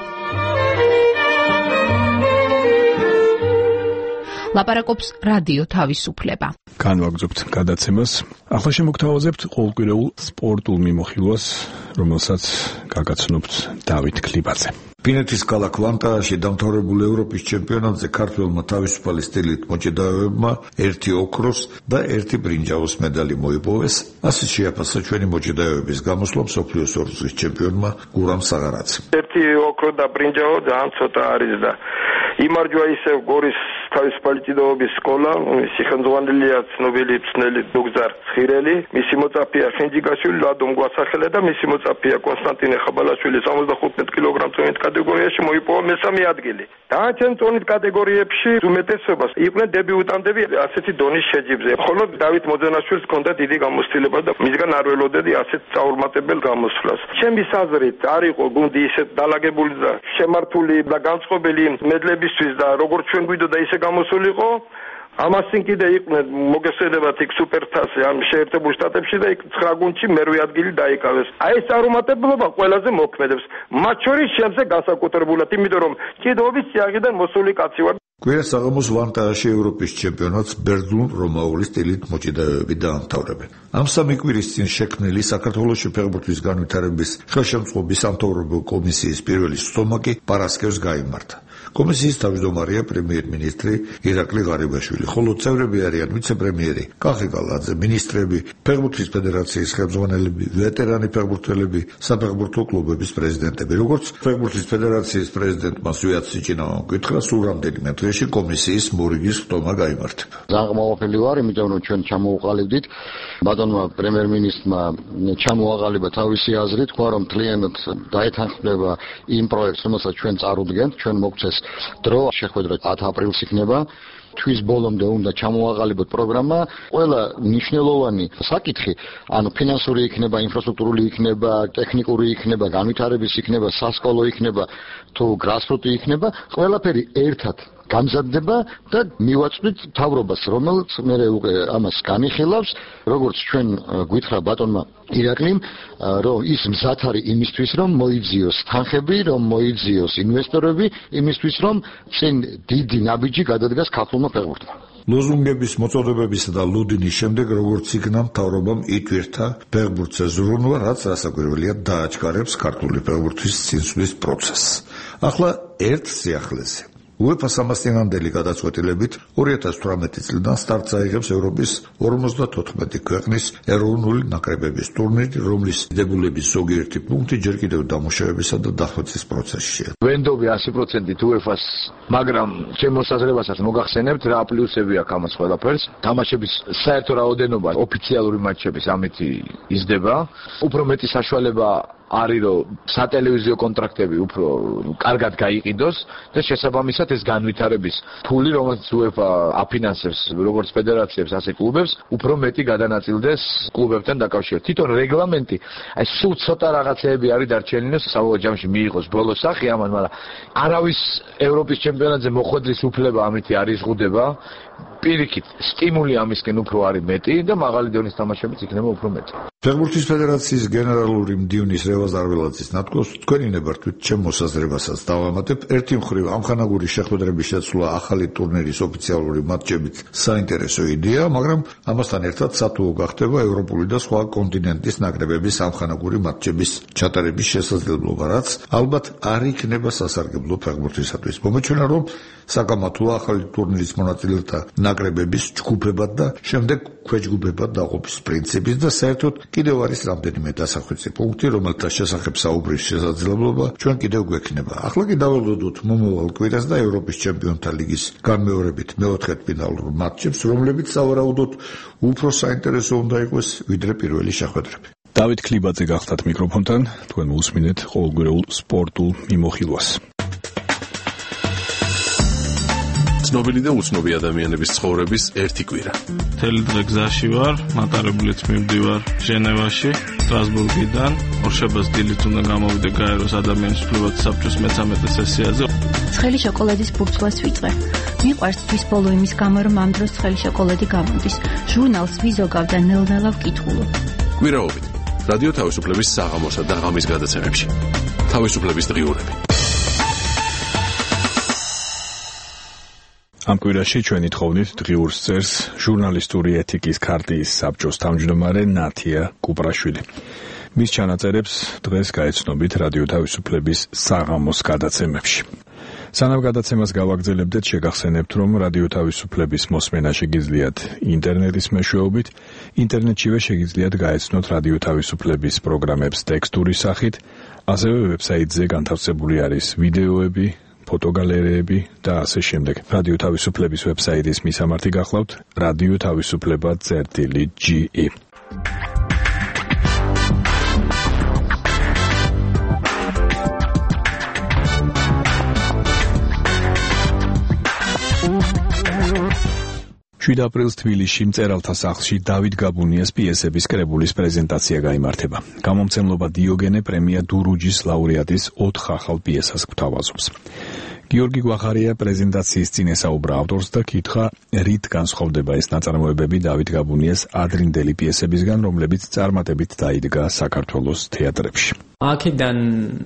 ლაპარაკობს რადიო თავისუფლება. განვაგრძობთ გადაცემას. ახლა შემოგთავაზებთ ყოველკვირეულ სპორტულ მიმოხილვას, რომელსაც გაგაცნობთ დავით ქლიბაძე. ფინეთის ქალაქ ვანტააში დამთავრებულ ევროპის ჩემპიონატზე ქართველმა თავისუფალი სტილით მოჭედავეებმა ერთი ოქროს და ერთი ბრინჯაოს медаლი მოიპოვეს. ასეთ შეაფასა ჩვენი მოჭედავეების გამოსვლა მსოფლიოს ორგზის ჩემპიონმა გურამ საღარაძემ. ერთი ოქრო და ბრინჯაო ძალიან ცოტა არის და იმარჯვა ისევ გორის თავისუფალი ჭიდაობის სკოლა, მისი ხელმძღვანელია ცნობილი მწნელი დუგზარ ცხირელი, მისი მოწაფეა ხინჯიგაშვილი ლადომ გვასახელე და მისი მოწაფეა კონსტანტინე ხაბალაშვილი ოცდახუთმეტ კილოგრამ წონით კატეგორიაში მოიპოვა მესამე ადგილი. დანარჩენ წონით კატეგორიებში უმეტესობას იყვნენ დებიუტანტები ასეთი დონის შეჯიბზე. ხოლო დავით მოძენაშვილს ჰქონდა დიდი გამოცდილება და მისგან არ ველოდები ასეთ წაურმატებელ გამოსვლას. ჩემის აზრით არ იყო გუნდი ისეთ დალაგებული და შემართული და განწყობილი მედლებისთვის და როგორც ჩვენ გვიდოდა ისე გამოსულიყო. ამასინ კიდე იყვნენ მოგესწრებათ იქ სუპერთასი ამ შეერთებულ შტატებში და იქ ცხრა გუნდში მერვე ადგილი დაიკავეს. აი ეს წარუმატებლობა ყველაზე მოქმედებს. მათ შორის შემზე განსაკუთრებულად, იმიტომ რომ ჭიდაობის წიაღიდან მოსული კაცი ვარ. კვირა საღამოს ვანტააში ევროპის ჩემპიონატს ბერძნულ-რომაული სტილით მოჭედავეები დაამთავრებენ. ამ სამი კვირის წინ შექმნილი საქართველოში ფეხბურთის განვითარების ხელშემწყობის სამთავრობო კომისიის პირველი სტომაკი პარასკევს გაიმართა. კომისიის თავმჯდომარეა პრემიერ-მინისტრი ირაკლი ღარიბაშვილი, ხოლო წევრები არიან ვიცე-პრემიერი კახი გალაძე, მინისტრები, ფეხბურთის ფედერაციის ხელმძღვანელები, ვეტერანი ფეხბურთელები, საფეხბურთო კლუბების პრეზიდენტები. როგორც ფეხბურთის ფედერაციის პრეზიდენტმა სვიათ სიჭინავამ გითხრა, სულ რამდენიმე დღეში კომისიის მორიგის ხტომა გაიმართება. ძალიან მოყოლებული ვარ, იმიტომ რომ ჩვენ ჩამოუყალიბდით ბატონმა პრემიერ-მინისტრმა ჩამოაყალიბა თავისი აზრი, თქვა რომ მთლიანად დაეთანხმდება იმ პროექტს, რომელსაც ჩვენ წარუდგენთ, ჩვენ მოგცეს დრო შეხვედრა ათი აპრილს იქნება. თვის ბოლომდე უნდა ჩამოაყალიბოთ პროგრამა. ყველა მნიშვნელოვანი საკითხი, ანუ ფინანსური იქნება, ინფრასტრუქტურული იქნება, ტექნიკური იქნება, განვითარების იქნება, სასკოლო იქნება, თუ გრასრუტი იქნება, ყველაფერი ერთად გამზადდება და მივაწვდით თავრობას, რომელიც მე უკვე ამას განიხილავს, როგორც ჩვენ გვითხრა ბატონმა ირაკლიმ, რომ ის მზად არის იმისთვის, რომ მოიძიოს თანხები, რომ მოიძიოს ინვესტორები, იმისთვის, რომ წინ დიდი ნაბიჯი გადადგას ქართულმა ფეხბურთმა. ლოზუნგების მოწოდებებისა და ლუდინის შემდეგ, როგორც იქნა მთავრობამ იტვირთა ფეხბურთზე ზრუნვა, რაც რასაკვირველია დააჩქარებს ქართული ფეხბურთის წინსვლის პროცესს. ახლა ერთ სიახლეზე უეფა სამასწინანდელი გადაწყვეტილებით ორი ათას თვრამეტი წლიდან სტარტს აიღებს ევროპის ორმოცდათოთხმეტი ქვეყნის ეროვნული ნაკრებების ტურნირი, რომლის დებულების ზოგიერთი პუნქტი ჯერ კიდევ დამუშავებისა და დახვეწის პროცესშია. ვენდობი ასი პროცენტით უეფას, მაგრამ ჩემ მოსაზრებასაც მოგახსენებთ რა პლუსები აქვს ამას ყველაფერს. თამაშების საერთო რაოდენობა ოფიციალური მატჩების ამით იზრდება. უფრო მეტი საშუალება არის რომ სატელევიზიო კონტრაქტები უფრო კარგად გაიყიდოს და შესაბამისად ეს განვითარების ფული, რომელიც UEFA აფინანსებს როგორც ფედერაციებს, ასე კლუბებს, უფრო მეტი გადანაწილდეს კლუბებთან დაკავშირებით. თვითონ რეგლამენტი, აი სულ ცოტა რაღაცეები არის დარჩენილი, საბოლოო ჯამში მიიღოს ბოლო სახე ამან, მაგრამ არავის ევროპის ჩემპიონატზე მოხვედრის უფლება ამითი არ იზღუდება. პირიქით, სტიმული ამისკენ უფრო არის მეტი და მაღალი დონის თამაშებიც იქნება უფრო მეტი. ფეხბურთის ფედერაციის გენერალური მდივნის რევაზ არველაძის ნათქვამს, თქვენი ნებართვით ჩემ მოსაზრებასაც დავამატებ, ერთი მხრივ ამხანაგური შეხვედრების შეცვლა ახალი ტურნირის ოფიციალური მატჩებით საინტერესო იდეა, მაგრამ ამასთან ერთად სათუო გახდება ევროპული და სხვა კონტინენტის ნაკრებების ამხანაგური მატჩების ჩატარების შესაძლებლობა, რაც ალბათ არ იქნება სასარგებლო ფეხბურთისათვის. მომეჩვენა, რომ საკამათოა ახალი ტურნირის მონაწილეთა ნაკრებების ჯგუფებად და შემდეგ ქვეჯგუფებად დაყოფის პრინციპის და საერთოდ კიდევ არის რამდენიმე დასახვეწი პუნქტი, რომელთა შესახებ საუბრის შესაძლებლობა ჩვენ კიდევ გვექნება. ახლა კი დაველოდოთ მომავალ კვირას და ევროპის ჩემპიონთა ლიგის განმეორებით მეოთხედფინალურ მატჩებს, რომლებიც სავარაუდოდ უფრო საინტერესო უნდა იყოს ვიდრე პირველი შეხვედრები. დავით ქლიბაძე გახდათ მიკროფონთან, თქვენ უსმინეთ ყოველგვარულ სპორტულ მიმოხილვას. ცნობილი და უცნობი ადამიანების ცხოვრების ერთი კვირა. მთელი დღე გზაში ვარ, მატარებლით მივდივარ ჟენევაში, სტრასბურგიდან. ორშაბათს დილით უნდა გამოვიდე გაეროს ადამიანის უფლებათა საბჭოს მეთორმეტე სესიაზე. ცხელი შოკოლადის ბურცლას ვიწყე. მიყვარს თვის ბოლო იმის გამო, რომ ამ დროს ცხელი შოკოლადი გამოდის. ჟურნალს ვიზოგავ და ნელ-ნელა ვკითხულობ. კვირაობით რადიო თავისუფლების საღამოსა და ღამის გადაცემებში. თავისუფლების დღიურები. ამ კვირაში ჩვენი თხოვნით დღიურს წერს ჟურნალისტური ეთიკის ქარტიის საბჭოს თავმჯდომარე ნათია კუპრაშვილი. მის ჩანაწერებს დღეს გაეცნობით რადიო თავისუფლების საღამოს გადაცემებში. სანამ გადაცემას გავაგრძელებდეთ, შეგახსენებთ, რომ რადიო თავისუფლების მოსმენა შეგიძლიათ ინტერნეტის მეშვეობით, ინტერნეტშივე შეგიძლიათ გაეცნოთ რადიო თავისუფლების პროგრამებს ტექსტური სახით, ასევე ვებსაიტზე განთავსებული არის ვიდეოები, ფოტოგალერეები და ასე შემდეგ. რადიო თავისუფლების ვებსაიტის მისამართი გახლავთ რადიო თავისუფლება წერტილი ჯი ი. შვიდ აპრილს თბილისში მწერალთა სახლში დავით გაბუნიას პიესების კრებულის პრეზენტაცია გაიმართება. გამომცემლობა დიოგენე პრემია დურუჯის ლაურეატის ოთხ ახალ პიესას გვთავაზობს. გიორგი გვახარია პრეზენტაციის წინ ესაუბრა ავტორს და კითხა, რით განსხვავდება ეს ნაწარმოებები დავით გაბუნიას ადრინდელი პიესებისგან, რომლებიც წარმატებით დაიდგა საქართველოს თეატრებში. აქედან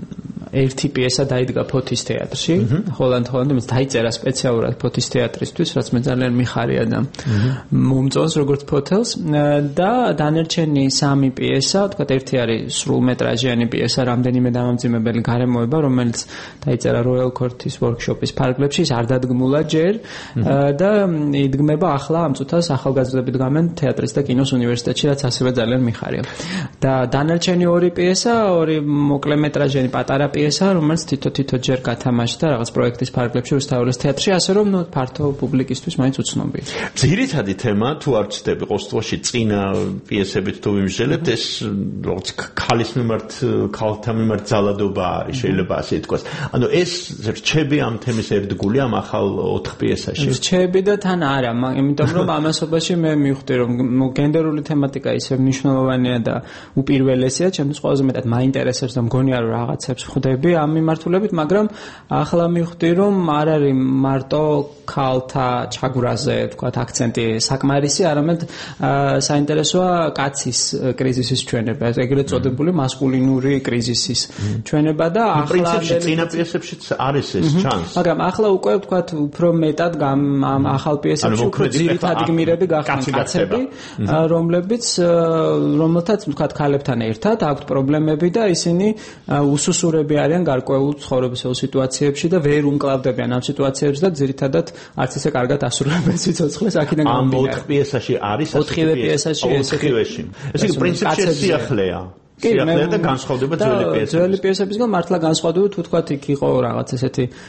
ერთი პიესა დაიდგა ფოთის თეატრში, ჰოლანდ ჰოლანდს დაიწერა სპეციალურად ფოთის თეატრისთვის, რაც მე ძალიან მიხარია და მომწონს როგორც ფოთელს და დანარჩენი სამი პიესა, თქვა ერთი არის სრულმეტრაჟიანი პიესა, რამდენიმე დამამძიმებელი გარემოება, რომელიც დაიწერა როიალ კორტის ვორქშოპის ფარგლებში, არ დადგმულა ჯერ და იდგმება ახლა ამ წუთას ახალგაზრდები დგამენ თეატრის და კინოს უნივერსიტეტში, რაც ასევე ძალიან მიხარია. და დანარჩენი ორი პიესა, ორი მოკლემეტრაჟიანი პატარა პიესა, რომელიც თითო-თითო ჯერ გათამაშდა რაღაც პროექტის ფარგლებში რუსთაველის თეატრში, ასე რომ ნუ ფართო პუბლიკისთვის მაინც უცნობია. ძირითადი თემა თუ არ ვწდები ყოველთვის წინა პიესებით თუ ვიმსჯელებთ, ეს როგორც ქალის მიმართ, ქალთა მიმართ ძალადობა არის, შეიძლება ასე ითქვას. ანუ ეს რჩები ამ თემის ერთგული ამ ახალ ოთხ პიესაში. რჩები და თან არა, იმიტომ რომ ამასობაში მე მივხვდი რომ გენდერული თემატიკა ისე მნიშვნელოვანია და უპირველესია, ჩემთვის ყველაზე მეტად მაინტერესებს და მგონია რომ რაღაცებს ხვდები ამ მიმართულებით, მაგრამ ახლა მივხვდი რომ არ არის მარტო ქალთა ჩაგვრაზე, თქვათ, აქცენტი საკმარისი, არამედ საინტერესოა კაცის კრიზისის ჩვენება, ეგრეთ წოდებული მასკულინური კრიზისის ჩვენება და ახლა პრინციპში წინა პიესებშიც არის ეს ჩანს. მაგრამ ახლა უკვე თქვათ უფრო მეტად ამ ახალ პიესებში უფრო ძირითადი გმირები გახდნენ კაცები, რომლებიც რომელთაც თქვათ ქალებთან ერთად აქვთ პრობლემები და ისინი უსუსურები არიან გარკვეულ ცხოვრებისეულ სიტუაციებში და ვერ უმკლავდებიან ამ სიტუაციებს და ძირითადად არც ისე კარგად ასრულებენ სიცოცხლეს აქედან გამომდინარე. ამ ოთხ პიესაში არის ოთხივე პიესაში ოთხივეში. ესე იგი პრინციპში სიახლეა. სიახლეა და განსხვავდება ძველი პიესებისგან. ძველი პიესებისგან მართლა განსხვავდება, თუ თქვათ იქ იყო რაღაც ესეთი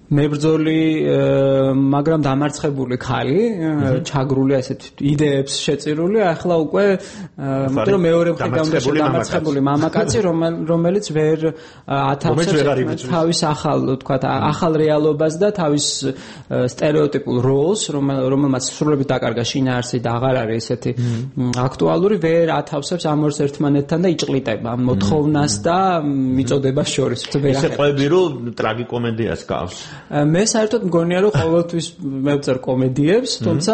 მებრძოლი, მაგრამ დამარცხებული ხალი, ჩაგრული ასეთ იდეებს შეწირული, ახლა უკვე იმიტომ რომ მეორე მხრიდან დამარცხებული მამაკაცი, რომელიც ვერ ათავსებს თავის ახალ, თქვათ, ახალ რეალობას და თავის სტერეოტიპულ როლს, რომელმაც სრულებით დაკარგა შინაარსი და აღარ არის ესეთი აქტუალური, ვერ ათავსებს ამ ორს ერთმანეთთან და იჭყლიტება მოთხოვნას და მიწოდებას შორის. ესე ყვები რომ ტრაგიკომედიას გავს. მე საერთოდ მგონია რომ ყოველთვის მევწერ კომედიებს, თუმცა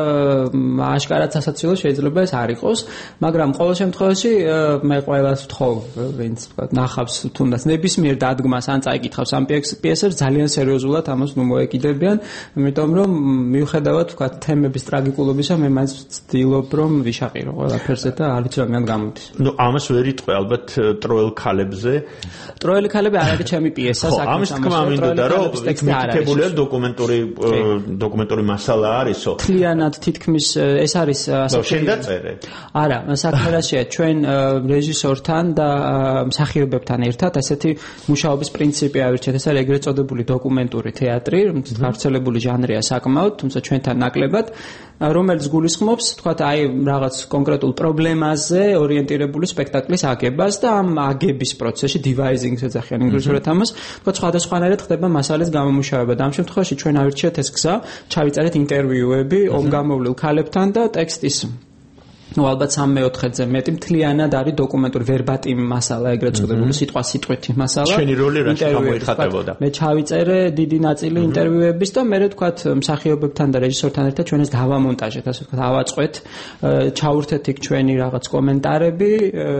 აშკარად სასაცილო შეიძლება ეს არ იყოს, მაგრამ ყოველ შემთხვევაში მე ყველას ვთხოვ, ვინც თქვა ნახავს თუნდაც ნებისმიერ დადგმას ან წაიკითხავს ამ პიესებს, ძალიან სერიოზულად ამას ნუ მოეკიდებიან, იმიტომ რომ მიუხედავად თქვა თემების ტრაგიკულობისა, მე მაინც ვცდილობ რომ ვიშაყირო ყველაფერზე და არ ვიცი რამე გამოდის. ნუ ამას ვერ იტყვი ალბათ ტროელ ქალებზე. ტროელი ქალები არ არის ჩემი პიესა, საქმე ამას თქმა მინდოდა რომ მითითებულია დოკუმენტური დოკუმენტური მასალა არისო. თლიანად თითქმის ეს არის ასე. შენ დაწერე? არა, საქმერაშია ჩვენ რეჟისორთან და მსახიობებთან ერთად ასეთი მუშაობის პრინციპი ავირჩიეთ. ეს არის ეგრეთ წოდებული დოკუმენტური თეატრი, გავრცელებული ჟანრია საკმაოდ, თუმცა ჩვენთან ნაკლებად, რომელიც გულისხმობს, თქვათ, აი რაღაც კონკრეტულ პრობლემაზე ორიენტირებული სპექტაკლის აგებას და ამ აგების პროცესში devising-ს ეძახიან ინგლისურად ამას, თქვათ, სხვადასხვანაირად ხდება მასალის გამომუშავება და ამ შემთხვევაში ჩვენ ავირჩიეთ ეს გზა, ჩავიწერეთ ინტერვიუები ომგამოვლილ ქალებთან და ტექსტის ну ალბათ სამეოთხედზე მეტი მთლიანად არის დოკუმენტური ვერბატიმ მასალა ეგრეთ წოდებული სიტყვა სიტყვითი მასალა. შენი როლი რა გამოიხატებოდა? მე ჩავიწერე დიდი ნაწილი ინტერვიუების და მე თქვათ მსახიობებთან და რეჟისორთან ერთად ჩვენ ეს დავამონტაჟეთ, ასე ვთქვათ, ავაწყვეთ, ჩაურთეთ იქ ჩვენი რაღაც კომენტარები,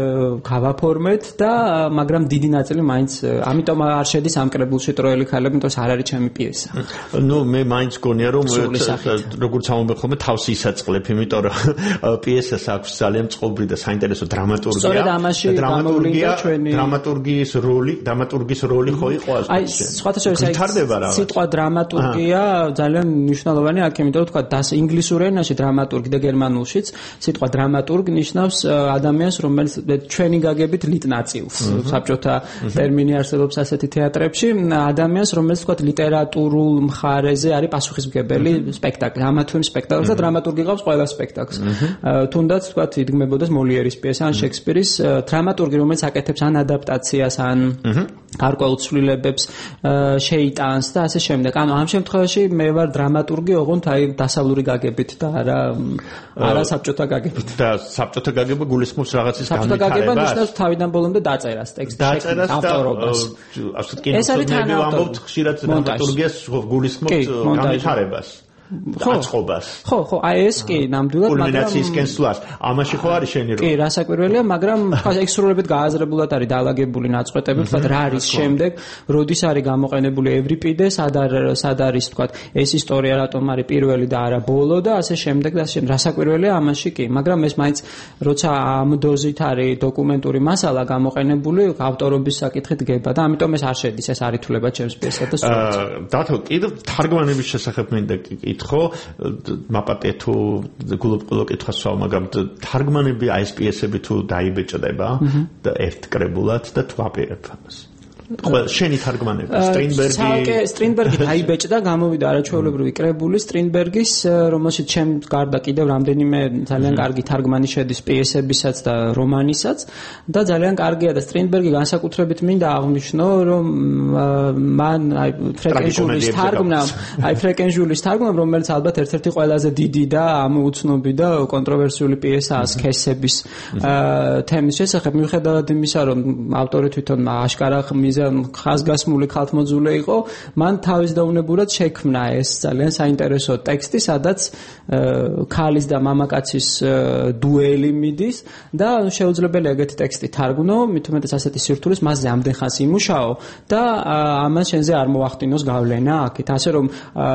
გავაფორმეთ და მაგრამ დიდი ნაწილი მაინც ამიტომ არ შედის ამ კრებულში ტროელი ქალები, იმიტომ არ არის ჩემი პიესა. ну მე მაინც გონია რომ როგორც ამბობ ხოლმე თავს ისაწყლებ, იმიტომ რომ პიესა აქვს ძალიან წყობრი და საინტერესო დრამატურგია. სწორედ ამაში გამოვლინდა ჩვენი დრამატურგიის როლი, დრამატურგის როლი ხო იყო ასე. აი, სხვათა შორის აი სიტყვა დრამატურგია ძალიან მნიშვნელოვანია აქ, იმიტომ რომ თქვა და ინგლისურ ენაში დრამატურგი და გერმანულშიც სიტყვა დრამატურგ ნიშნავს ადამიანს, რომელიც ჩვენი გაგებით ლიტნაწილს. საბჭოთა ტერმინი არსებობს ასეთი თეატრებში, ადამიანს, რომელიც თქვა ლიტერატურულ მხარეზე არის პასუხისმგებელი სპექტაკლი, ამა თუ იმ სპექტაკლს და დრამატურგი ყავს ყველა სპექტაკლს. თუნდაც თქვათ იდგმებოდეს მოლიერის პიესა ან შექსპირის დრამატურგი, რომელიც აკეთებს ან ადაპტაციას, ან გარკვეულ ცვლილებებს შეიტანს და ასე შემდეგ. ანუ ამ შემთხვევაში მე ვარ დრამატურგი, ოღონდ აი დასავლური გაგებით და არა არა საბჭოთა გაგებით. და საბჭოთა გაგება გულისხმობს რაღაცის განვითარებას. საბჭოთა გაგება ნიშნავს თავიდან ბოლომდე დაწერას, ტექსტის შექმნას, ავტორობას. ეს არის თანაავტორი. ხშირად დრამატურგიას გულისხმობს განვითარებას. აწყობას. ხო, ხო, აი ეს კი ნამდვილად, მაგრამ კულმინაციისკენ სვლას. ამაში ხო არის შენი როლი? კი, რასაკვირველია, მაგრამ ხა ექსტრულებად გააზრებულად არის დაალაგებული ნაწყვეტები, თქვა რა არის შემდეგ, როდის არის გამოყენებული ევრიპიდე, სად სად არის, თქვა, ეს ისტორია რატომ არის პირველი და არა ბოლო და ასე შემდეგ და ასე შემდეგ. რასაკვირველია ამაში კი, მაგრამ ეს მაინც როცა ამ დოზით არის დოკუმენტური მასალა გამოყენებული, ავტორობის საკითხით გება და ამიტომ ეს არ შედის, ეს არ ითვლება ჩემს პიესად და სწორად. დათო, კიდევ თარგმანების შესახებ მინდა ხო მაპატე თუ გულობ-გულო კითხვა სვავ, მაგრამ თარგმანები აი ეს პიესები თუ დაიბეჭდება და ერთ კრებულად და თუ აპირებ ამას. ყველა შენი თარგმანები სტრინბერგი საალკე სტრინბერგი დაიბეჭდა, გამოვიდა არაჩვეულებრივი კრებული სტრინბერგის, რომელშიც ჩემ გარდა კიდევ რამდენიმე ძალიან კარგი თარგმანი შედის პიესებისაც და რომანისაც და ძალიან კარგია და სტრინბერგი განსაკუთრებით მინდა აღნიშნო, რომ მან აი ფრეკენჟულის თარგმნა, აი ფრეკენჟულის თარგმნა, რომელიც ალბათ ერთ-ერთი ყველაზე დიდი და ამოუცნობი და კონტროვერსიული პიესაა სქესების თემის შესახებ, მიუხედავად იმისა, რომ ავტორი თვითონ აშკარა ხმის ხაზგასმული ხალხმოძულე იყო, მან თავის დაუნებურად შექმნა ეს ძალიან საინტერესო ტექსტი, სადაც ქალის და მამაკაცის დუელი მიდის და შეუძლებელია ეგეთი ტექსტი თარგმნო, მით უმეტეს ასეთი სირთულის მასზე ამდენ ხანს იმუშაო და ამას შენზე არ მოახდინოს გავლენა აქეთ. ასე რომ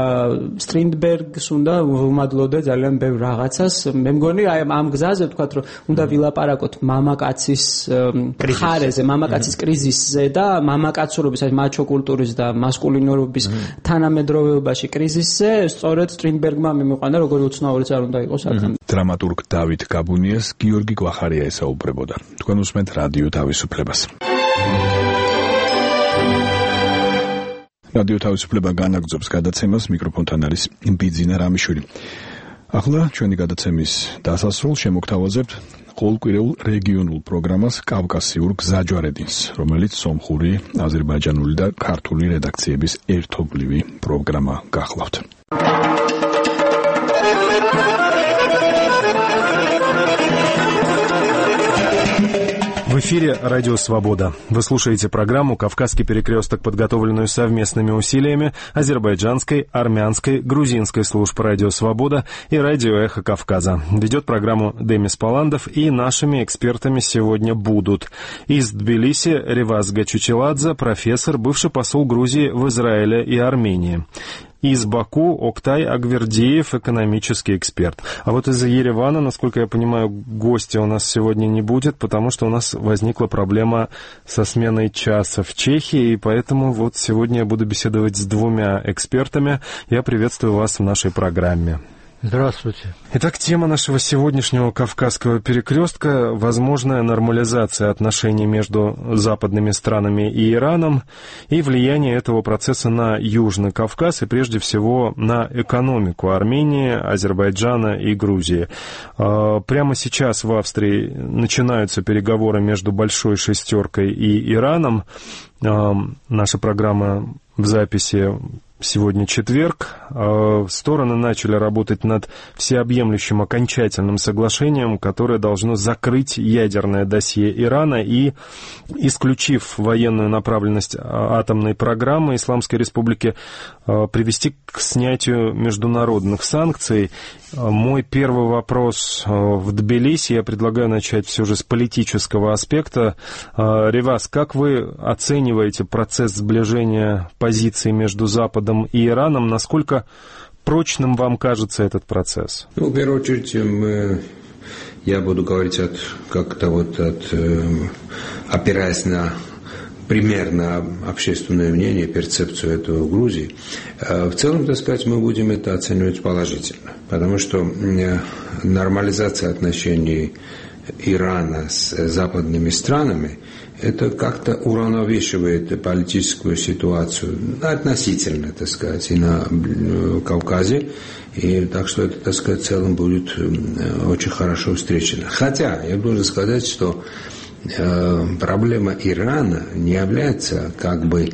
სტრინბერგს უნდა ვუმადლოდე ძალიან ბევრ რაღაცას. მე მგონი აი ამ გზაზე ვთქვათ, რომ უნდა ვილაპარაკოთ მამაკაცის ხარეზე, მამაკაცის კრიზისზე და მამაკაცურობის, აი მაჩო კულტურის და მასკულინურობის თანამედროვეობაში კრიზისზე, სწორედ სტრინბერგმა მიმოყვანა, როგორი უცნაურიც არ უნდა იყოს აქ. დრამატურგ დავით გაბუნიას გიორგი გვახარია ესაუბრებოდა. თქვენ უსმენთ რადიო თავისუფლებას. რადიო თავისუფლება განაგრძობს გადაცემას, მიკროფონთან არის ბიძინა რამიშვილი. ახლა ჩვენი გადაცემის დასასრულს შემოგთავაზებთ ყოველკვირეულ რეგიონულ პროგრამას კავკასიურ გზაჯვარედინს, რომელიც სომხური, აზერბაიჯანული და ქართული რედაქციების ერთობლივი პროგრამა გახლავთ. В эфире «Радио Свобода». Вы слушаете программу «Кавказский перекресток», подготовленную совместными усилиями азербайджанской, армянской, грузинской служб «Радио Свобода» и «Радио Эхо Кавказа». Ведет программу Демис Паландов, и нашими экспертами сегодня будут из Тбилиси Реваз Гачучеладзе, профессор, бывший посол Грузии в Израиле и Армении. Из Баку Октай Агвердиев, экономический эксперт. А вот из Еревана, насколько я понимаю, гостя у нас сегодня не будет, потому что у нас возникла проблема со сменой часа в Чехии, и поэтому вот сегодня я буду беседовать с двумя экспертами. Я приветствую вас в нашей программе. Здравствуйте. Итак, тема нашего сегодняшнего Кавказского перекрестка – возможная нормализация отношений между западными странами и Ираном и влияние этого процесса на Южный Кавказ и, прежде всего, на экономику Армении, Азербайджана и Грузии. Прямо сейчас в Австрии начинаются переговоры между Большой Шестеркой и Ираном. Наша программа в записи сегодня четверг. Стороны начали работать над всеобъемлющим окончательным соглашением, которое должно закрыть ядерное досье Ирана и, исключив военную направленность атомной программы Исламской Республики, привести к снятию международных санкций. Мой первый вопрос в Тбилиси. Я предлагаю начать все же с политического аспекта. Реваз, как вы оцениваете процесс сближения позиций между Западом и Ираном? Насколько прочным вам кажется этот процесс? Ну, в первую очередь, мы, я буду говорить от, как-то вот от, опираясь на примерно общественное мнение, перцепцию этого в Грузии. В целом, так сказать, мы будем это оценивать положительно, потому что нормализация отношений Ирана с западными странами это как-то уравновешивает политическую ситуацию относительно, так сказать, и на Кавказе, и так что это, так сказать, в целом будет очень хорошо встречено. Хотя я должен сказать, что проблема Ирана не является как бы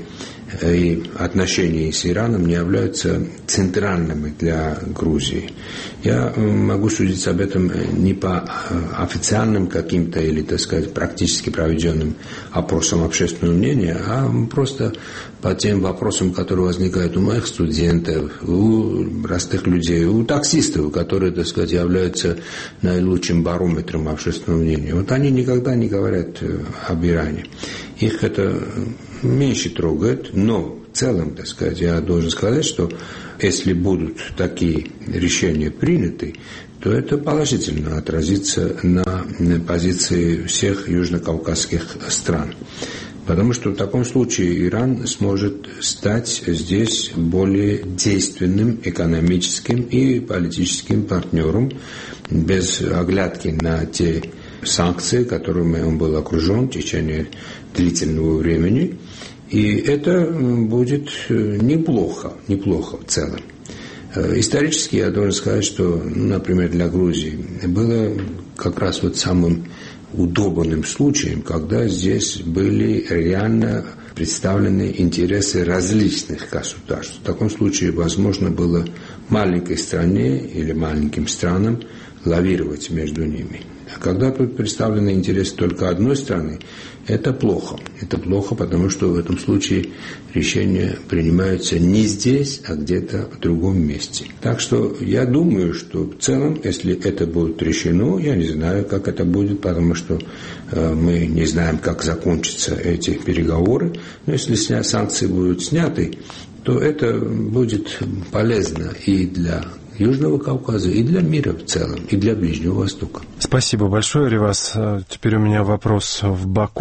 и отношения с Ираном не являются центральными для Грузии. Я могу судить об этом не по официальным каким-то или, так сказать, практически проведенным опросам общественного мнения, а просто по тем вопросам, которые возникают у моих студентов, у простых людей, у таксистов, которые, так сказать, являются наилучшим барометром общественного мнения. Вот они никогда не говорят об Иране. Их это меньше трогает, но в целом, так сказать, я должен сказать, что если будут такие решения приняты, то это положительно отразится на позиции всех южнокавказских стран. Потому что в таком случае Иран сможет стать здесь более действенным экономическим и политическим партнером, без оглядки на те санкции, которыми он был окружен в течение длительного времени. И это будет неплохо, неплохо в целом. Исторически я должен сказать, что, например, для Грузии было как раз вот самым удобным случаем, когда здесь были реально представлены интересы различных государств. В таком случае возможно было маленькой стране или маленьким странам лавировать между ними. А когда тут представлены интересы только одной страны, это плохо. Это плохо, потому что в этом случае решения принимаются не здесь, а где-то в другом месте. Так что я думаю, что в целом, если это будет решено, я не знаю, как это будет, потому что э, мы не знаем, как закончатся эти переговоры, но если сня- санкции будут сняты, то это будет полезно и для Южного Кавказа, и для мира в целом, и для Ближнего Востока. Спасибо большое, Реваз. Теперь у меня вопрос в Баку.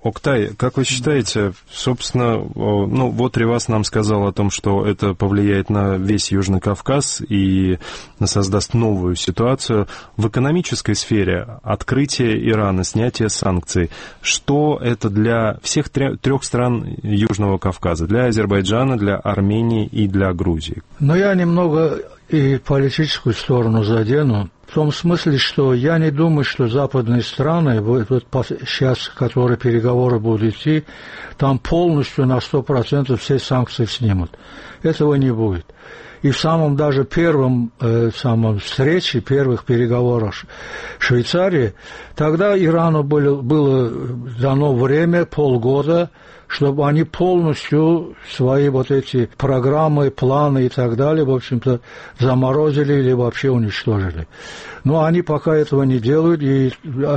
Октай, как вы считаете, собственно, ну, вот Ревас нам сказал о том, что это повлияет на весь Южный Кавказ и создаст новую ситуацию. В экономической сфере открытие Ирана, снятие санкций, что это для всех трех стран Южного Кавказа, для Азербайджана, для Армении и для Грузии? Но я немного и политическую сторону задену. В том смысле, что я не думаю, что западные страны, вот сейчас, которые переговоры будут идти, там полностью на сто процентов все санкции снимут. Этого не будет. И в самом даже первом э, самом встрече, первых переговорах в Швейцарии, тогда Ирану было, было дано время, полгода, чтобы они полностью свои вот эти программы, планы и так далее, в общем-то, заморозили или вообще уничтожили. Но они пока этого не делают, и,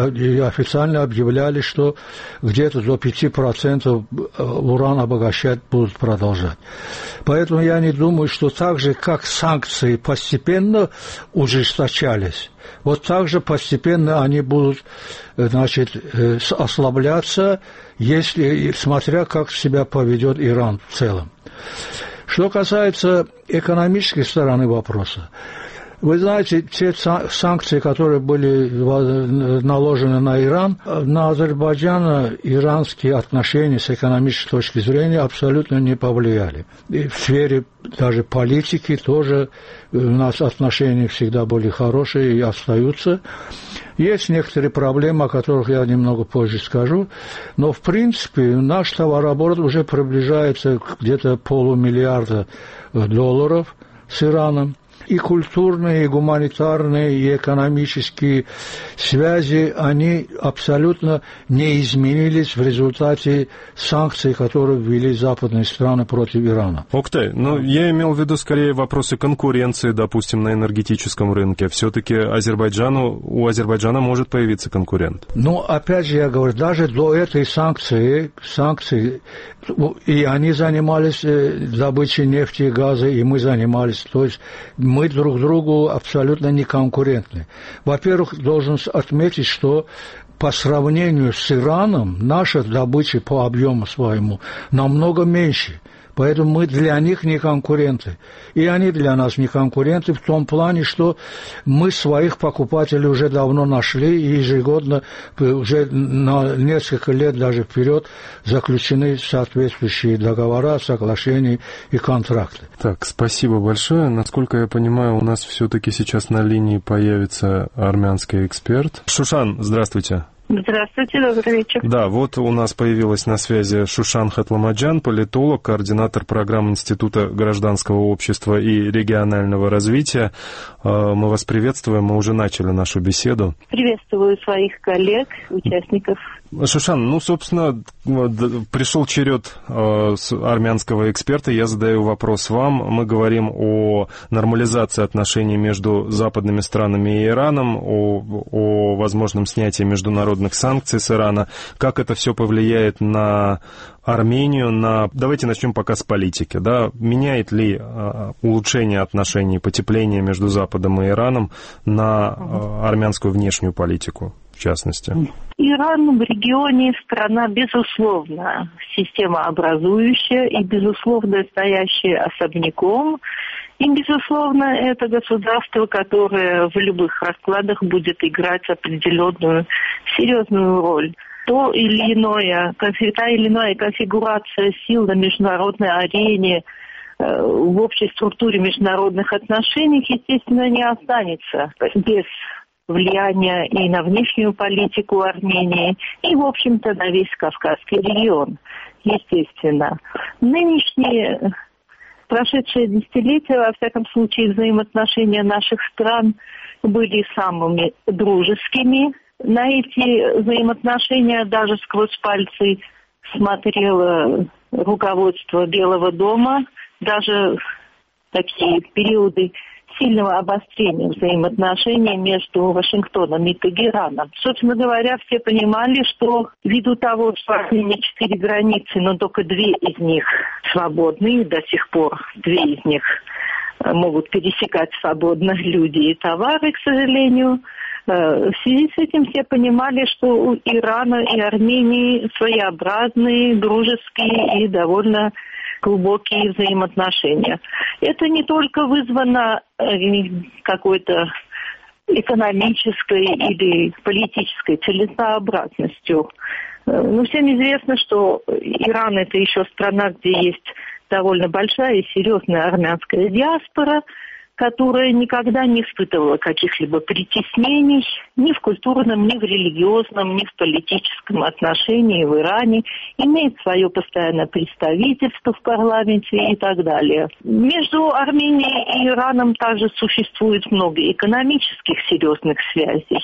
и официально объявляли, что где-то до пяти процентов уран обогащать будут продолжать. Поэтому я не думаю, что так же, как санкции постепенно ужесточались, вот так же постепенно они будут, значит, ослабляться, если, смотря как себя поведет Иран в целом. Что касается экономической стороны вопроса, вы знаете, те санкции, которые были наложены на Иран, на Азербайджано-иранские отношения с экономической точки зрения абсолютно не повлияли. И в сфере даже политики тоже у нас отношения всегда были хорошие и остаются. Есть некоторые проблемы, о которых я немного позже скажу, но в принципе наш товарооборот уже приближается к где-то полумиллиарда долларов с Ираном. И культурные, и гуманитарные, и экономические связи, они абсолютно не изменились в результате санкций, которые ввели западные страны против Ирана. Октай, ну я имел в виду скорее вопросы конкуренции, допустим, на энергетическом рынке. Все-таки Азербайджану, у Азербайджана может появиться конкурент. Ну, опять же, я говорю, даже до этой санкции, санкции и они занимались добычей нефти и газа, и мы занимались, то есть мы друг другу абсолютно не конкурентны. Во-первых, должен отметить, что по сравнению с Ираном наша добыча по объему своему намного меньше. Поэтому мы для них не конкуренты. И они для нас не конкуренты в том плане, что мы своих покупателей уже давно нашли, и ежегодно, уже на несколько лет даже вперед заключены соответствующие договора, соглашения и контракты. Так, спасибо большое. Насколько я понимаю, у нас все-таки сейчас на линии появится армянский эксперт. Шушан, здравствуйте. Здравствуйте, добрый вечер. Да, вот у нас появилась на связи Шушан Хатламаджан, политолог, координатор программы Института гражданского общества и регионального развития. Мы вас приветствуем, мы уже начали нашу беседу. Приветствую своих коллег, участников. Шушан, ну, собственно, пришел черед армянского эксперта. Я задаю вопрос вам. Мы говорим о нормализации отношений между западными странами и Ираном, о, о возможном снятии международных санкций с Ирана. Как это все повлияет на Армению, на... Давайте начнем пока с политики. Да? Меняет ли улучшение отношений, потепление между Западом и Ираном на армянскую внешнюю политику, в частности? Иран в регионе страна, безусловно, системообразующая и, безусловно, стоящая особняком. И, безусловно, это государство, которое в любых раскладах будет играть определенную серьезную роль. То или иное, та или иная конфигурация сил на международной арене, в общей структуре международных отношений, естественно, не останется без влияния и на внешнюю политику Армении, и, в общем-то, на весь Кавказский регион, естественно. Нынешние, прошедшие десятилетия, во всяком случае, взаимоотношения наших стран были самыми дружескими. На эти взаимоотношения даже сквозь пальцы смотрело руководство Белого дома, даже такие периоды сильного обострения взаимоотношений между Вашингтоном и Тегераном. Собственно говоря, все понимали, что ввиду того, что в Армении четыре границы, но только две из них свободны, до сих пор две из них могут пересекать свободно люди и товары, к сожалению, В связи с этим все понимали, что у Ирана и Армении своеобразные, дружеские и довольно глубокие взаимоотношения. Это не только вызвано какой-то экономической или политической целесообразностью. Но всем известно, что Иран – это еще страна, где есть довольно большая и серьезная армянская диаспора, которая никогда не испытывала каких-либо притеснений ни в культурном, ни в религиозном, ни в политическом отношении в Иране, имеет свое постоянное представительство в парламенте и так далее. Между Арменией и Ираном также существует много экономических серьезных связей,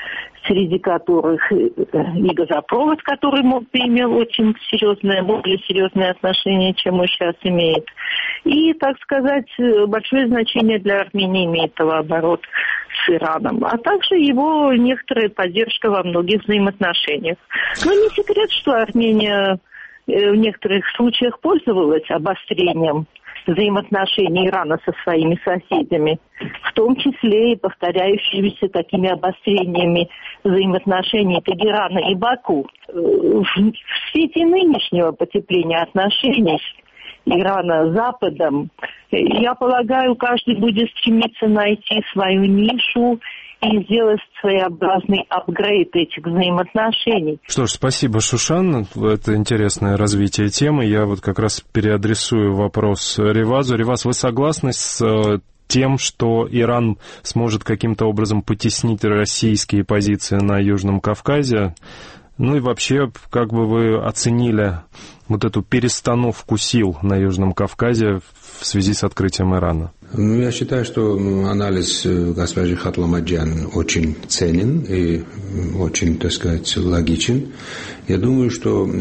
среди которых и газопровод, который мог бы имел очень серьезное, более серьезное отношение, чем он сейчас имеет. И, так сказать, большое значение для Армении имеет товарооборот с Ираном, а также его некоторая поддержка во многих взаимоотношениях. Но не секрет, что Армения в некоторых случаях пользовалась обострением взаимоотношений Ирана со своими соседями, в том числе и повторяющимися такими обострениями взаимоотношений Тегерана и Баку. В свете нынешнего потепления отношений Ирана с Западом, я полагаю, каждый будет стремиться найти свою нишу и сделать своеобразный апгрейд этих взаимоотношений. Что ж, спасибо, Шушан. Это интересное развитие темы. Я вот как раз переадресую вопрос Ревазу. Реваз, вы согласны с тем, что Иран сможет каким-то образом потеснить российские позиции на Южном Кавказе? Ну и вообще, как бы вы оценили вот эту перестановку сил на Южном Кавказе в связи с открытием Ирана? Ну, я считаю, что анализ госпожи Хатламаджан очень ценен и очень, так сказать, логичен. Я думаю, что,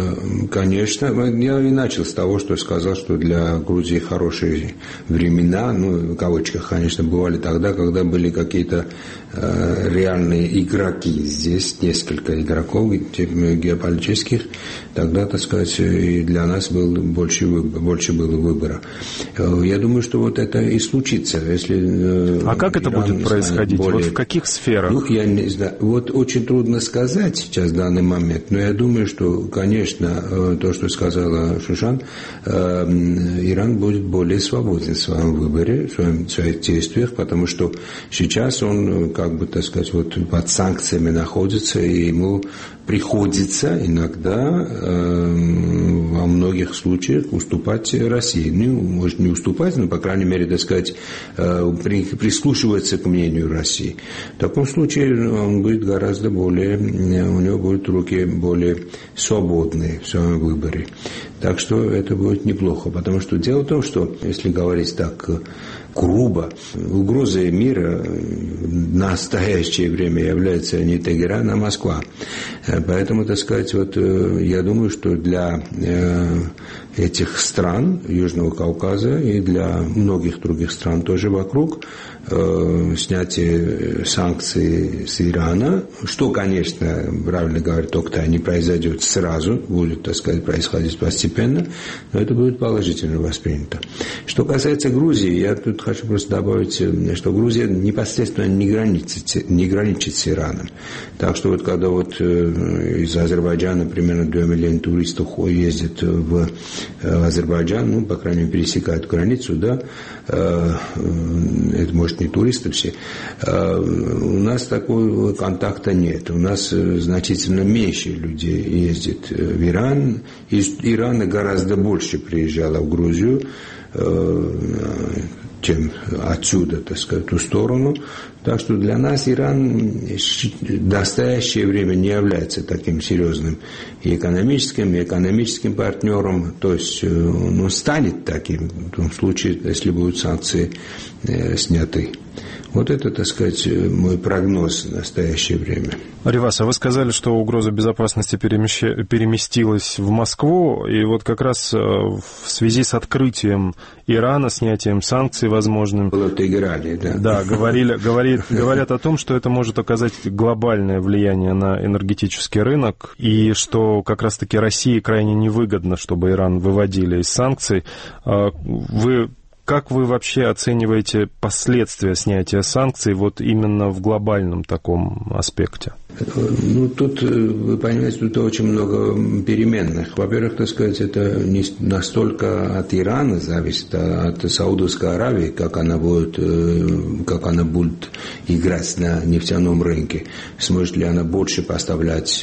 конечно, я и начал с того, что сказал, что для Грузии хорошие времена, ну, в кавычках, конечно, бывали тогда, когда были какие-то реальные игроки. Здесь несколько игроков геополитических. Тогда, так сказать, и для нас был больше, больше было выбора. Я думаю, что вот это и случится, если... А как это будет происходить? Более... Вот в каких сферах? Ну, я не знаю. Вот очень трудно сказать сейчас в данный момент, но я думаю, что, конечно, то, что сказала Шушан, Иран будет более свободен в своем выборе, в, своем, в своих действиях, потому что сейчас он, как бы, так сказать, вот под санкциями находится, и ему приходится иногда э, во многих случаях уступать России. Ну, может, не уступать, но, по крайней мере, так сказать, э, при, прислушиваться к мнению России. В таком случае он будет гораздо более, у него будут руки более свободные в своем выборе. Так что это будет неплохо, потому что дело в том, что, если говорить так грубо, угрозой мира в настоящее время является не Тегеран, а Москва. Поэтому, так сказать, вот я думаю, что для этих стран Южного Кавказа и для многих других стран тоже вокруг снятие санкций с Ирана, что, конечно, правильно говорит Октай, не произойдет сразу, будет, так сказать, происходить постепенно, но это будет положительно воспринято. Что касается Грузии, я тут хочу просто добавить, что Грузия непосредственно не граничит, не граничит с Ираном. Так что вот когда вот из Азербайджана примерно два миллиона туристов ездят в Азербайджан, ну, по крайней мере, пересекают границу, да, это может не туристы все, у нас такого контакта нет. У нас значительно меньше людей ездит в Иран. Из Ирана гораздо больше приезжало в Грузию, чем отсюда, так сказать, в ту сторону. Так что для нас Иран в настоящее время не является таким серьезным и экономическим, и экономическим партнером. То есть он станет таким в том случае, если будут санкции э, сняты. Вот это, так сказать, мой прогноз в настоящее время. Реваз, а вы сказали, что угроза безопасности перемещ... переместилась в Москву, и вот как раз в связи с открытием Ирана, снятием санкций возможным... Было в Тегеране, да. Да, говорили, говорит, говорят о том, что это может оказать глобальное влияние на энергетический рынок, и что как раз-таки России крайне невыгодно, чтобы Иран выводили из санкций. Вы как вы вообще оцениваете последствия снятия санкций вот именно в глобальном таком аспекте? Ну, тут, вы понимаете, тут очень много переменных. Во-первых, так сказать, это не настолько от Ирана зависит, а от Саудовской Аравии, как она будет, как она будет играть на нефтяном рынке. Сможет ли она больше поставлять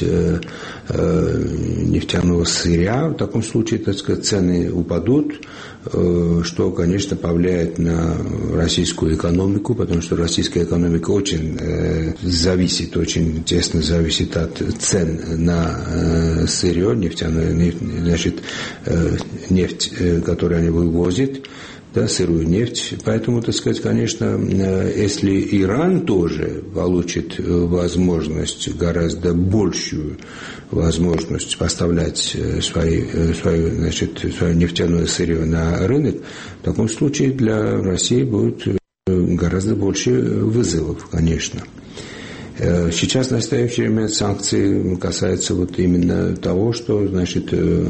нефтяного сырья? В таком случае, так сказать, цены упадут, что, конечно, повлияет на российскую экономику, потому что российская экономика очень зависит, очень тесно зависит от цен на сырье, нефтяное, значит, нефть, которую они вывозят, да, сырую нефть. Поэтому, так сказать, конечно, если Иран тоже получит возможность, гораздо большую возможность поставлять свои, свою, значит, свое нефтяное сырье на рынок, в таком случае для России будет гораздо больше вызовов, конечно. Сейчас, в настоящее время, санкции касаются вот именно того, что, значит,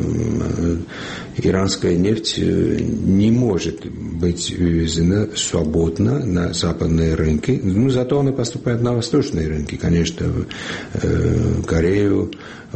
иранская нефть не может быть вывезена свободно на западные рынки. Ну, зато она поступает на восточные рынки, конечно, в Корею,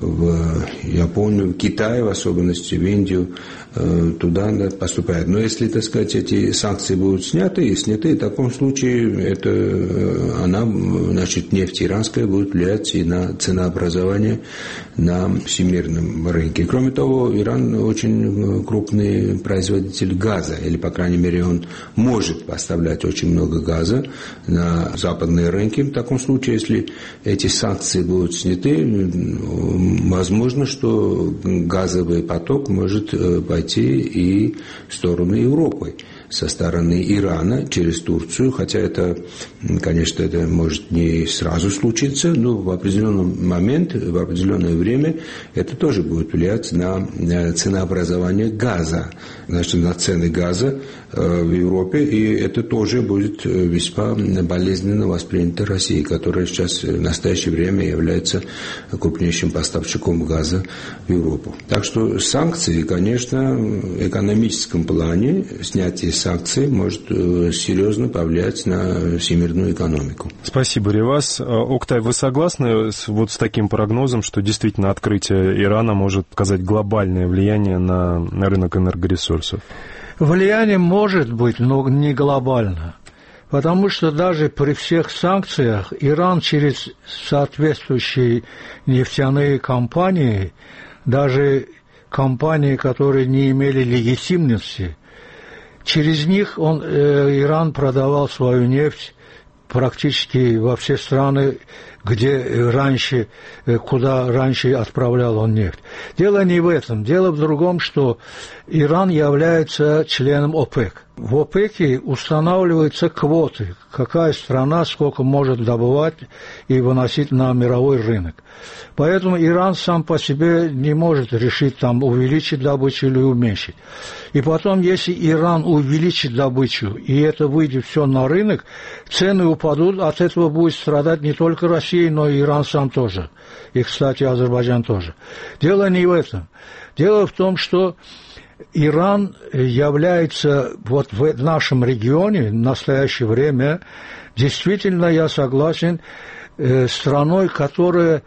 в Японию, в Китай, в особенности в Индию, туда она поступает. Но если, так сказать, эти санкции будут сняты, и сняты, в таком случае это, она, значит, нефть иранская будет влиять и на ценообразование на всемирном рынке. Кроме того, Иран очень крупный производитель газа, или, по крайней мере, он может поставлять очень много газа на западные рынки. В таком случае, если эти санкции будут сняты, возможно, что газовый поток может пойти и в сторону Европы со стороны Ирана через Турцию, хотя это, конечно, это может не сразу случиться, но в определенный момент, в определенное время это тоже будет влиять на ценообразование газа, значит, на цены газа в Европе, и это тоже будет весьма болезненно воспринято Россией, которая сейчас в настоящее время является крупнейшим поставщиком газа в Европу. Так что санкции, конечно, в экономическом плане снятие санкций может серьезно повлиять на всемирную экономику. Спасибо, Ревас. Октай, вы согласны с, вот с таким прогнозом, что действительно открытие Ирана может оказать глобальное влияние на, на рынок энергоресурсов? Влияние может быть, но не глобально. Потому что даже при всех санкциях Иран через соответствующие нефтяные компании, даже компании, которые не имели легитимности, через них он, э, Иран продавал свою нефть практически во все страны, где раньше, куда раньше отправлял он нефть. Дело не в этом. Дело в другом, что Иран является членом ОПЕК. В ОПЕКе устанавливаются квоты, какая страна сколько может добывать и выносить на мировой рынок. Поэтому Иран сам по себе не может решить там увеличить добычу или уменьшить. И потом, если Иран увеличит добычу, и это выйдет все на рынок, цены упадут, от этого будет страдать не только Россия, но и Иран сам тоже. И, кстати, Азербайджан тоже. Дело не в этом. Дело в том, что Иран является вот в нашем регионе в настоящее время, действительно, я согласен, страной, которая,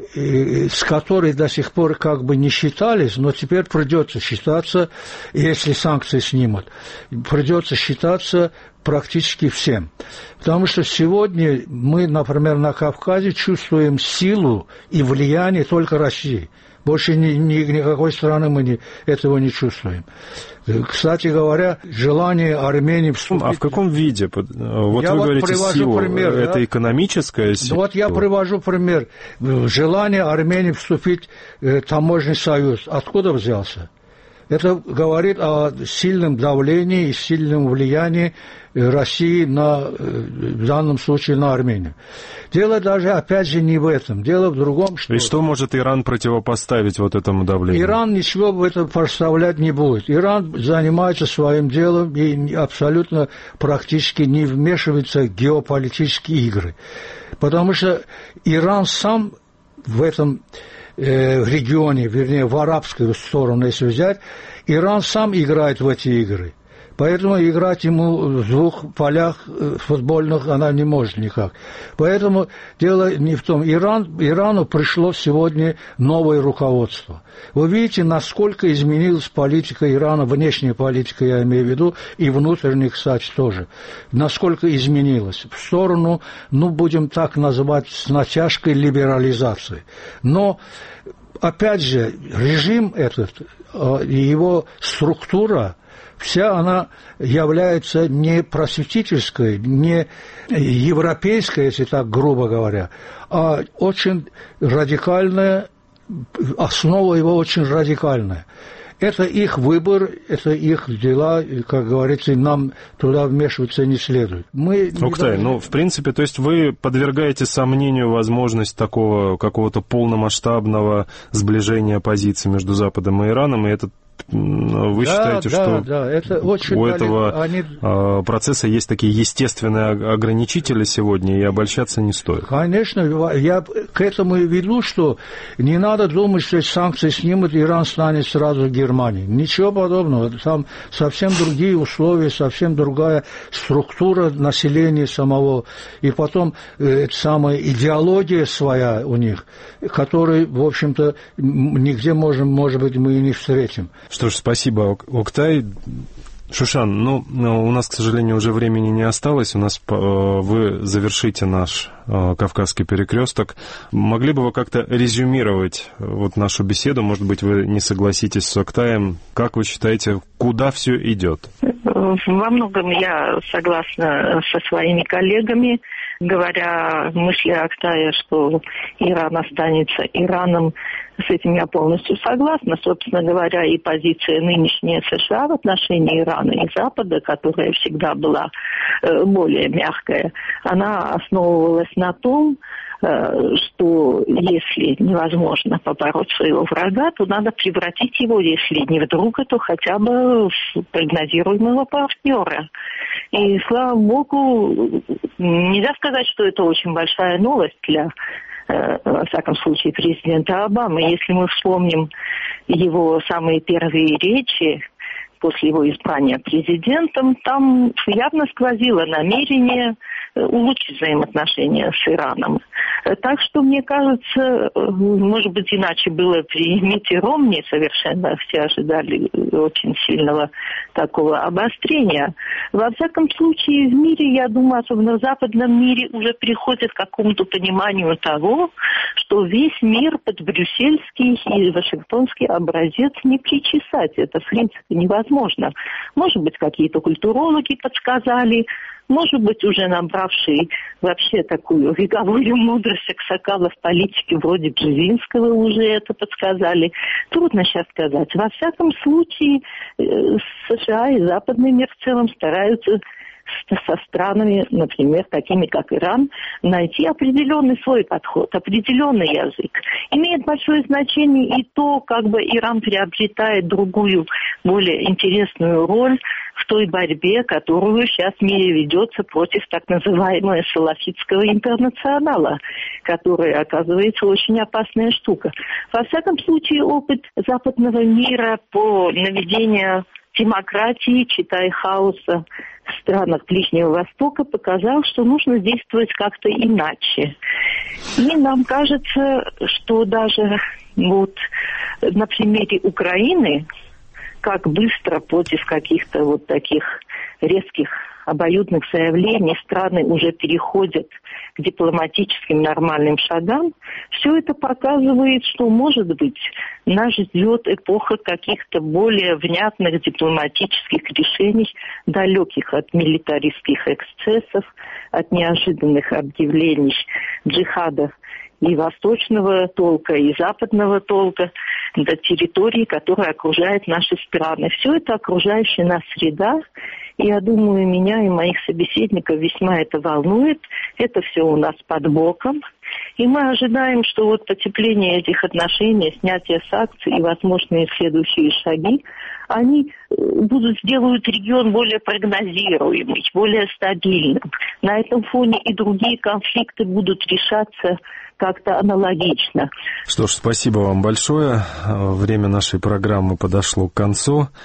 с которой до сих пор как бы не считались, но теперь придется считаться, если санкции снимут, придется считаться практически всем. Потому что сегодня мы, например, на Кавказе чувствуем силу и влияние только России. Больше ни, ни, никакой страны мы не, этого не чувствуем. Кстати говоря, желание Армении вступить... А в каком виде? Вот я вы вот говорите силу. Пример, это да? Экономическая сила? Вот я привожу пример. Желание Армении вступить в таможенный союз. Откуда взялся? Это говорит о сильном давлении и сильном влиянии России на, в данном случае на Армению. Дело даже, опять же, не в этом. Дело в другом, что... И что может Иран противопоставить вот этому давлению? Иран ничего в этом поставлять не будет. Иран занимается своим делом и абсолютно практически не вмешивается в геополитические игры. Потому что Иран сам в этом э, регионе, вернее, в арабскую сторону, если взять, Иран сам играет в эти игры. Поэтому играть ему в двух полях футбольных она не может никак. Поэтому дело не в том. Иран, Ирану пришло сегодня новое руководство. Вы видите, насколько изменилась политика Ирана, внешняя политика, я имею в виду, и внутренняя, кстати, тоже. Насколько изменилась. В сторону, ну, будем так называть, с натяжкой либерализации. Но, опять же, режим этот, его структура, вся она является не просветительской, не европейской, если так грубо говоря, а очень радикальная, основа его очень радикальная. Это их выбор, это их дела, и, как говорится, нам туда вмешиваться не следует. Мы не Октай, должны... ну, в принципе, то есть вы подвергаете сомнению возможность такого какого-то полномасштабного сближения позиций между Западом и Ираном, и это вы да, считаете, да, что да, это очень у этого они... процесса есть такие естественные ограничители сегодня, и обольщаться не стоит? Конечно, я к этому и веду, что не надо думать, что санкции снимут, Иран станет сразу Германией. Ничего подобного. Там совсем другие условия, совсем другая структура населения самого. И потом э, самая идеология своя у них, которой, в общем-то, нигде, можем, может быть, мы и не встретим. Что ж, спасибо, Октай. Шушан, ну, у нас, к сожалению, уже времени не осталось. У нас вы завершите наш Кавказский перекресток. Могли бы вы как-то резюмировать вот нашу беседу? Может быть, вы не согласитесь с Октаем. Как вы считаете, куда все идет? Во многом я согласна со своими коллегами, говоря мысли Октая, что Иран останется Ираном. С этим я полностью согласна. Собственно говоря, и позиция нынешняя США в отношении Ирана и Запада, которая всегда была более мягкая, она основывалась на том, что если невозможно побороть своего врага, то надо превратить его, если не в друга, то хотя бы в прогнозируемого партнера. И, слава богу, нельзя сказать, что это очень большая новость для, во всяком случае, президента Обамы. Если мы вспомним его самые первые речи после его избрания президентом, там явно сквозило намерение улучшить взаимоотношения с Ираном. Так что, мне кажется, может быть, иначе было при Митте Ромни совершенно. Все ожидали очень сильного такого обострения. Во всяком случае, в мире, я думаю, особенно в западном мире, уже приходит к какому-то пониманию того, что весь мир под брюссельский и вашингтонский образец не причесать. Это, в принципе, невозможно. Может быть, какие-то культурологи подсказали, может быть, уже набравшие вообще такую вековую мудрость аксакалов политики вроде Бжезинского уже это подсказали. Трудно сейчас сказать. Во всяком случае, США и западный мир в целом стараются со странами, например, такими как Иран, найти определенный свой подход, определенный язык. Имеет большое значение и то, как бы Иран приобретает другую, более интересную роль в той борьбе, которую сейчас в мире ведется против так называемого салафитского интернационала, которая, оказывается, очень опасная штука. Во всяком случае, опыт западного мира по наведению демократии, читай хаоса в странах Ближнего Востока, показал, что нужно действовать как-то иначе. И нам кажется, что даже вот на примере Украины, как быстро против каких-то вот таких резких обоюдных заявлений страны уже переходят к дипломатическим нормальным шагам, все это показывает, что, может быть, нас ждет эпоха каких-то более внятных дипломатических решений, далеких от милитаристских эксцессов, от неожиданных объявлений джихада и восточного толка, и западного толка, до территории, которая окружает наши страны. Все это окружающая нас среда, и я думаю, меня и моих собеседников весьма это волнует. Это все у нас под боком. И мы ожидаем, что вот потепление этих отношений, снятие санкций и возможные следующие шаги, они будут сделают регион более прогнозируемым, более стабильным. На этом фоне и другие конфликты будут решаться как-то аналогично. Что ж, спасибо вам большое. Время нашей программы подошло к концу.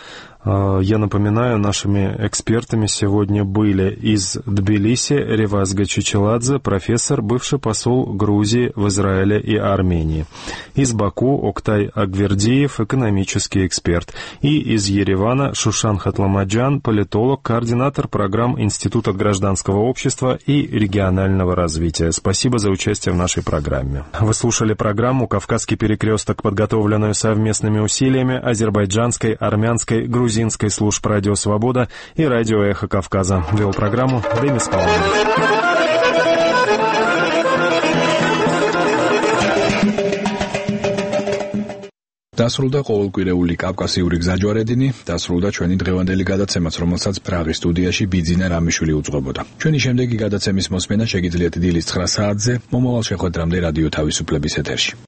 Я напоминаю, нашими экспертами сегодня были из Тбилиси Реваз Гачичеладзе, профессор, бывший посол Грузии в Израиле и Армении. Из Баку Октай Агвердиев, экономический эксперт. И из Еревана Шушан Хатламаджан, политолог, координатор программ Института гражданского общества и регионального развития. Спасибо за участие в нашей программе. Вы слушали программу «Кавказский перекресток», подготовленную совместными усилиями азербайджанской, армянской, грузинской служб «Радио Свобода» и «Радио Эхо Кавказа». Вел программу Демис Павлович. დასრულდა ყოველკვირეული კავკასიური გზაჯვარედინი, დასრულდა ჩვენი დღევანდელი გადაცემაც, რომელსაც პრაღის სტუდიაში ბიძინა რამიშვილი უძღვებოდა. ჩვენი შემდეგი გადაცემის მოსმენა შეგიძლიათ დილის ცხრა საათზე, მომავალ შეხვედრამდე რადიო თავისუფლების ეთერში.